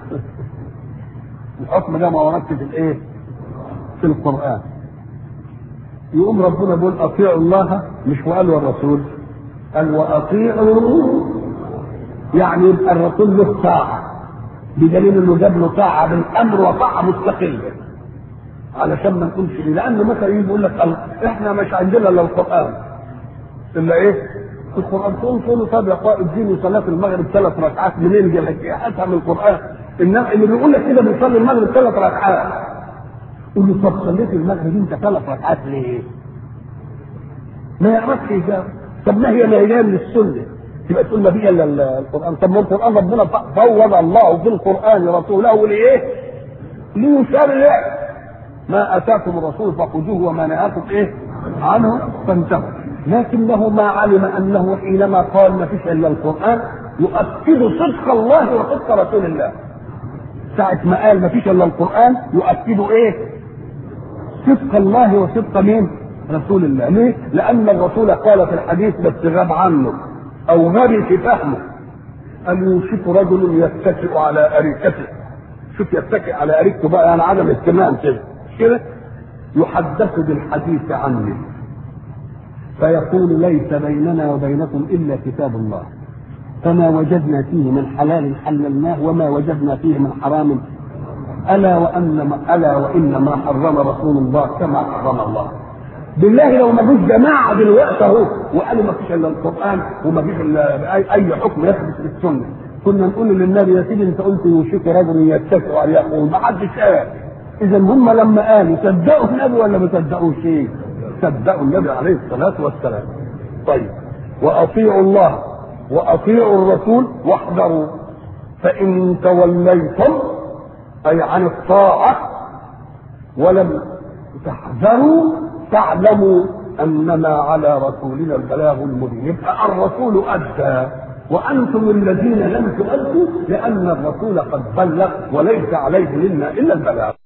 الحكم ده ما وردش في الإيه؟ في القرآن. يقوم ربنا بيقول أطيعوا الله، مش وقال والرسول، قال وأطيعوا، يعني يبقى الرسول له طاعة، بدليل انه جاب له طاعة بالامر وطاعة مستقلة، علشان ما نقولش ليه. لانه مثلا يقول لك احنا مش عندنا الا القرآن، الا ايه؟ القرآن. تقول تقول طب يا قائد اديني صلاة المغرب ثلاث ركعات منين جاب لك؟ ايه افهم القرآن؟ انما اللي بيقول لك كده بيصلي المغرب ثلاث ركعات، قول له طب صليت المغرب انت ثلاث ركعات ليه؟ ما يعرفش يجاوب. طب ما هي ما هي من السنة تبقى تقول ما فيش الا القران. طب ما القران ربنا فوض الله في القران رسوله لايه؟ ليشرع ما اتاكم الرسول فخذوه وما نهاكم ايه؟ عنه فانتهوا. لكنه ما علم انه حينما قال ما فيش الا القران يؤكد صدق الله وصدق رسول الله. ساعة ما قال ما فيش الا القران يؤكد ايه؟ صدق الله وصدق مين؟ رسول الله. ليه؟ لان الرسول قال في الحديث بس غاب عنه او غبي في فهمه ان يوشك رجل يتكئ على اريكته. شوف يتكئ على اريكته بقى، يعني عدم اهتمام كده كده، يحدث بالحديث عني فيقول ليس بيننا وبينكم الا كتاب الله فما وجدنا فيه من حلال حللناه وما وجدنا فيه من حرام الا وان الا وان ما حرم رسول الله كما حرم الله. بالله لو ما فيش جماعه دلوقتي اهو وقالوا ما فيش الا القران وما فيش الا اي حكم يثبت في السنه، كنا نقول للنبي يا سيدي انت قلت يوشك رجل يتكئ على يقول ما حدش قال. اذا هم لما قالوا صدقوا النبي ولا ما صدقوش؟ ايه؟ صدقوا النبي عليه الصلاه والسلام. طيب واطيعوا الله واطيعوا الرسول واحذروا، فان توليتم اي عن الطاعه ولم تحذروا فاعلموا انما على رسولنا البلاغ المبين. يبقى الرسول ادى وانتم الذين لم تؤدوا، لان الرسول قد بلغ وليس عليه منا الا البلاغ.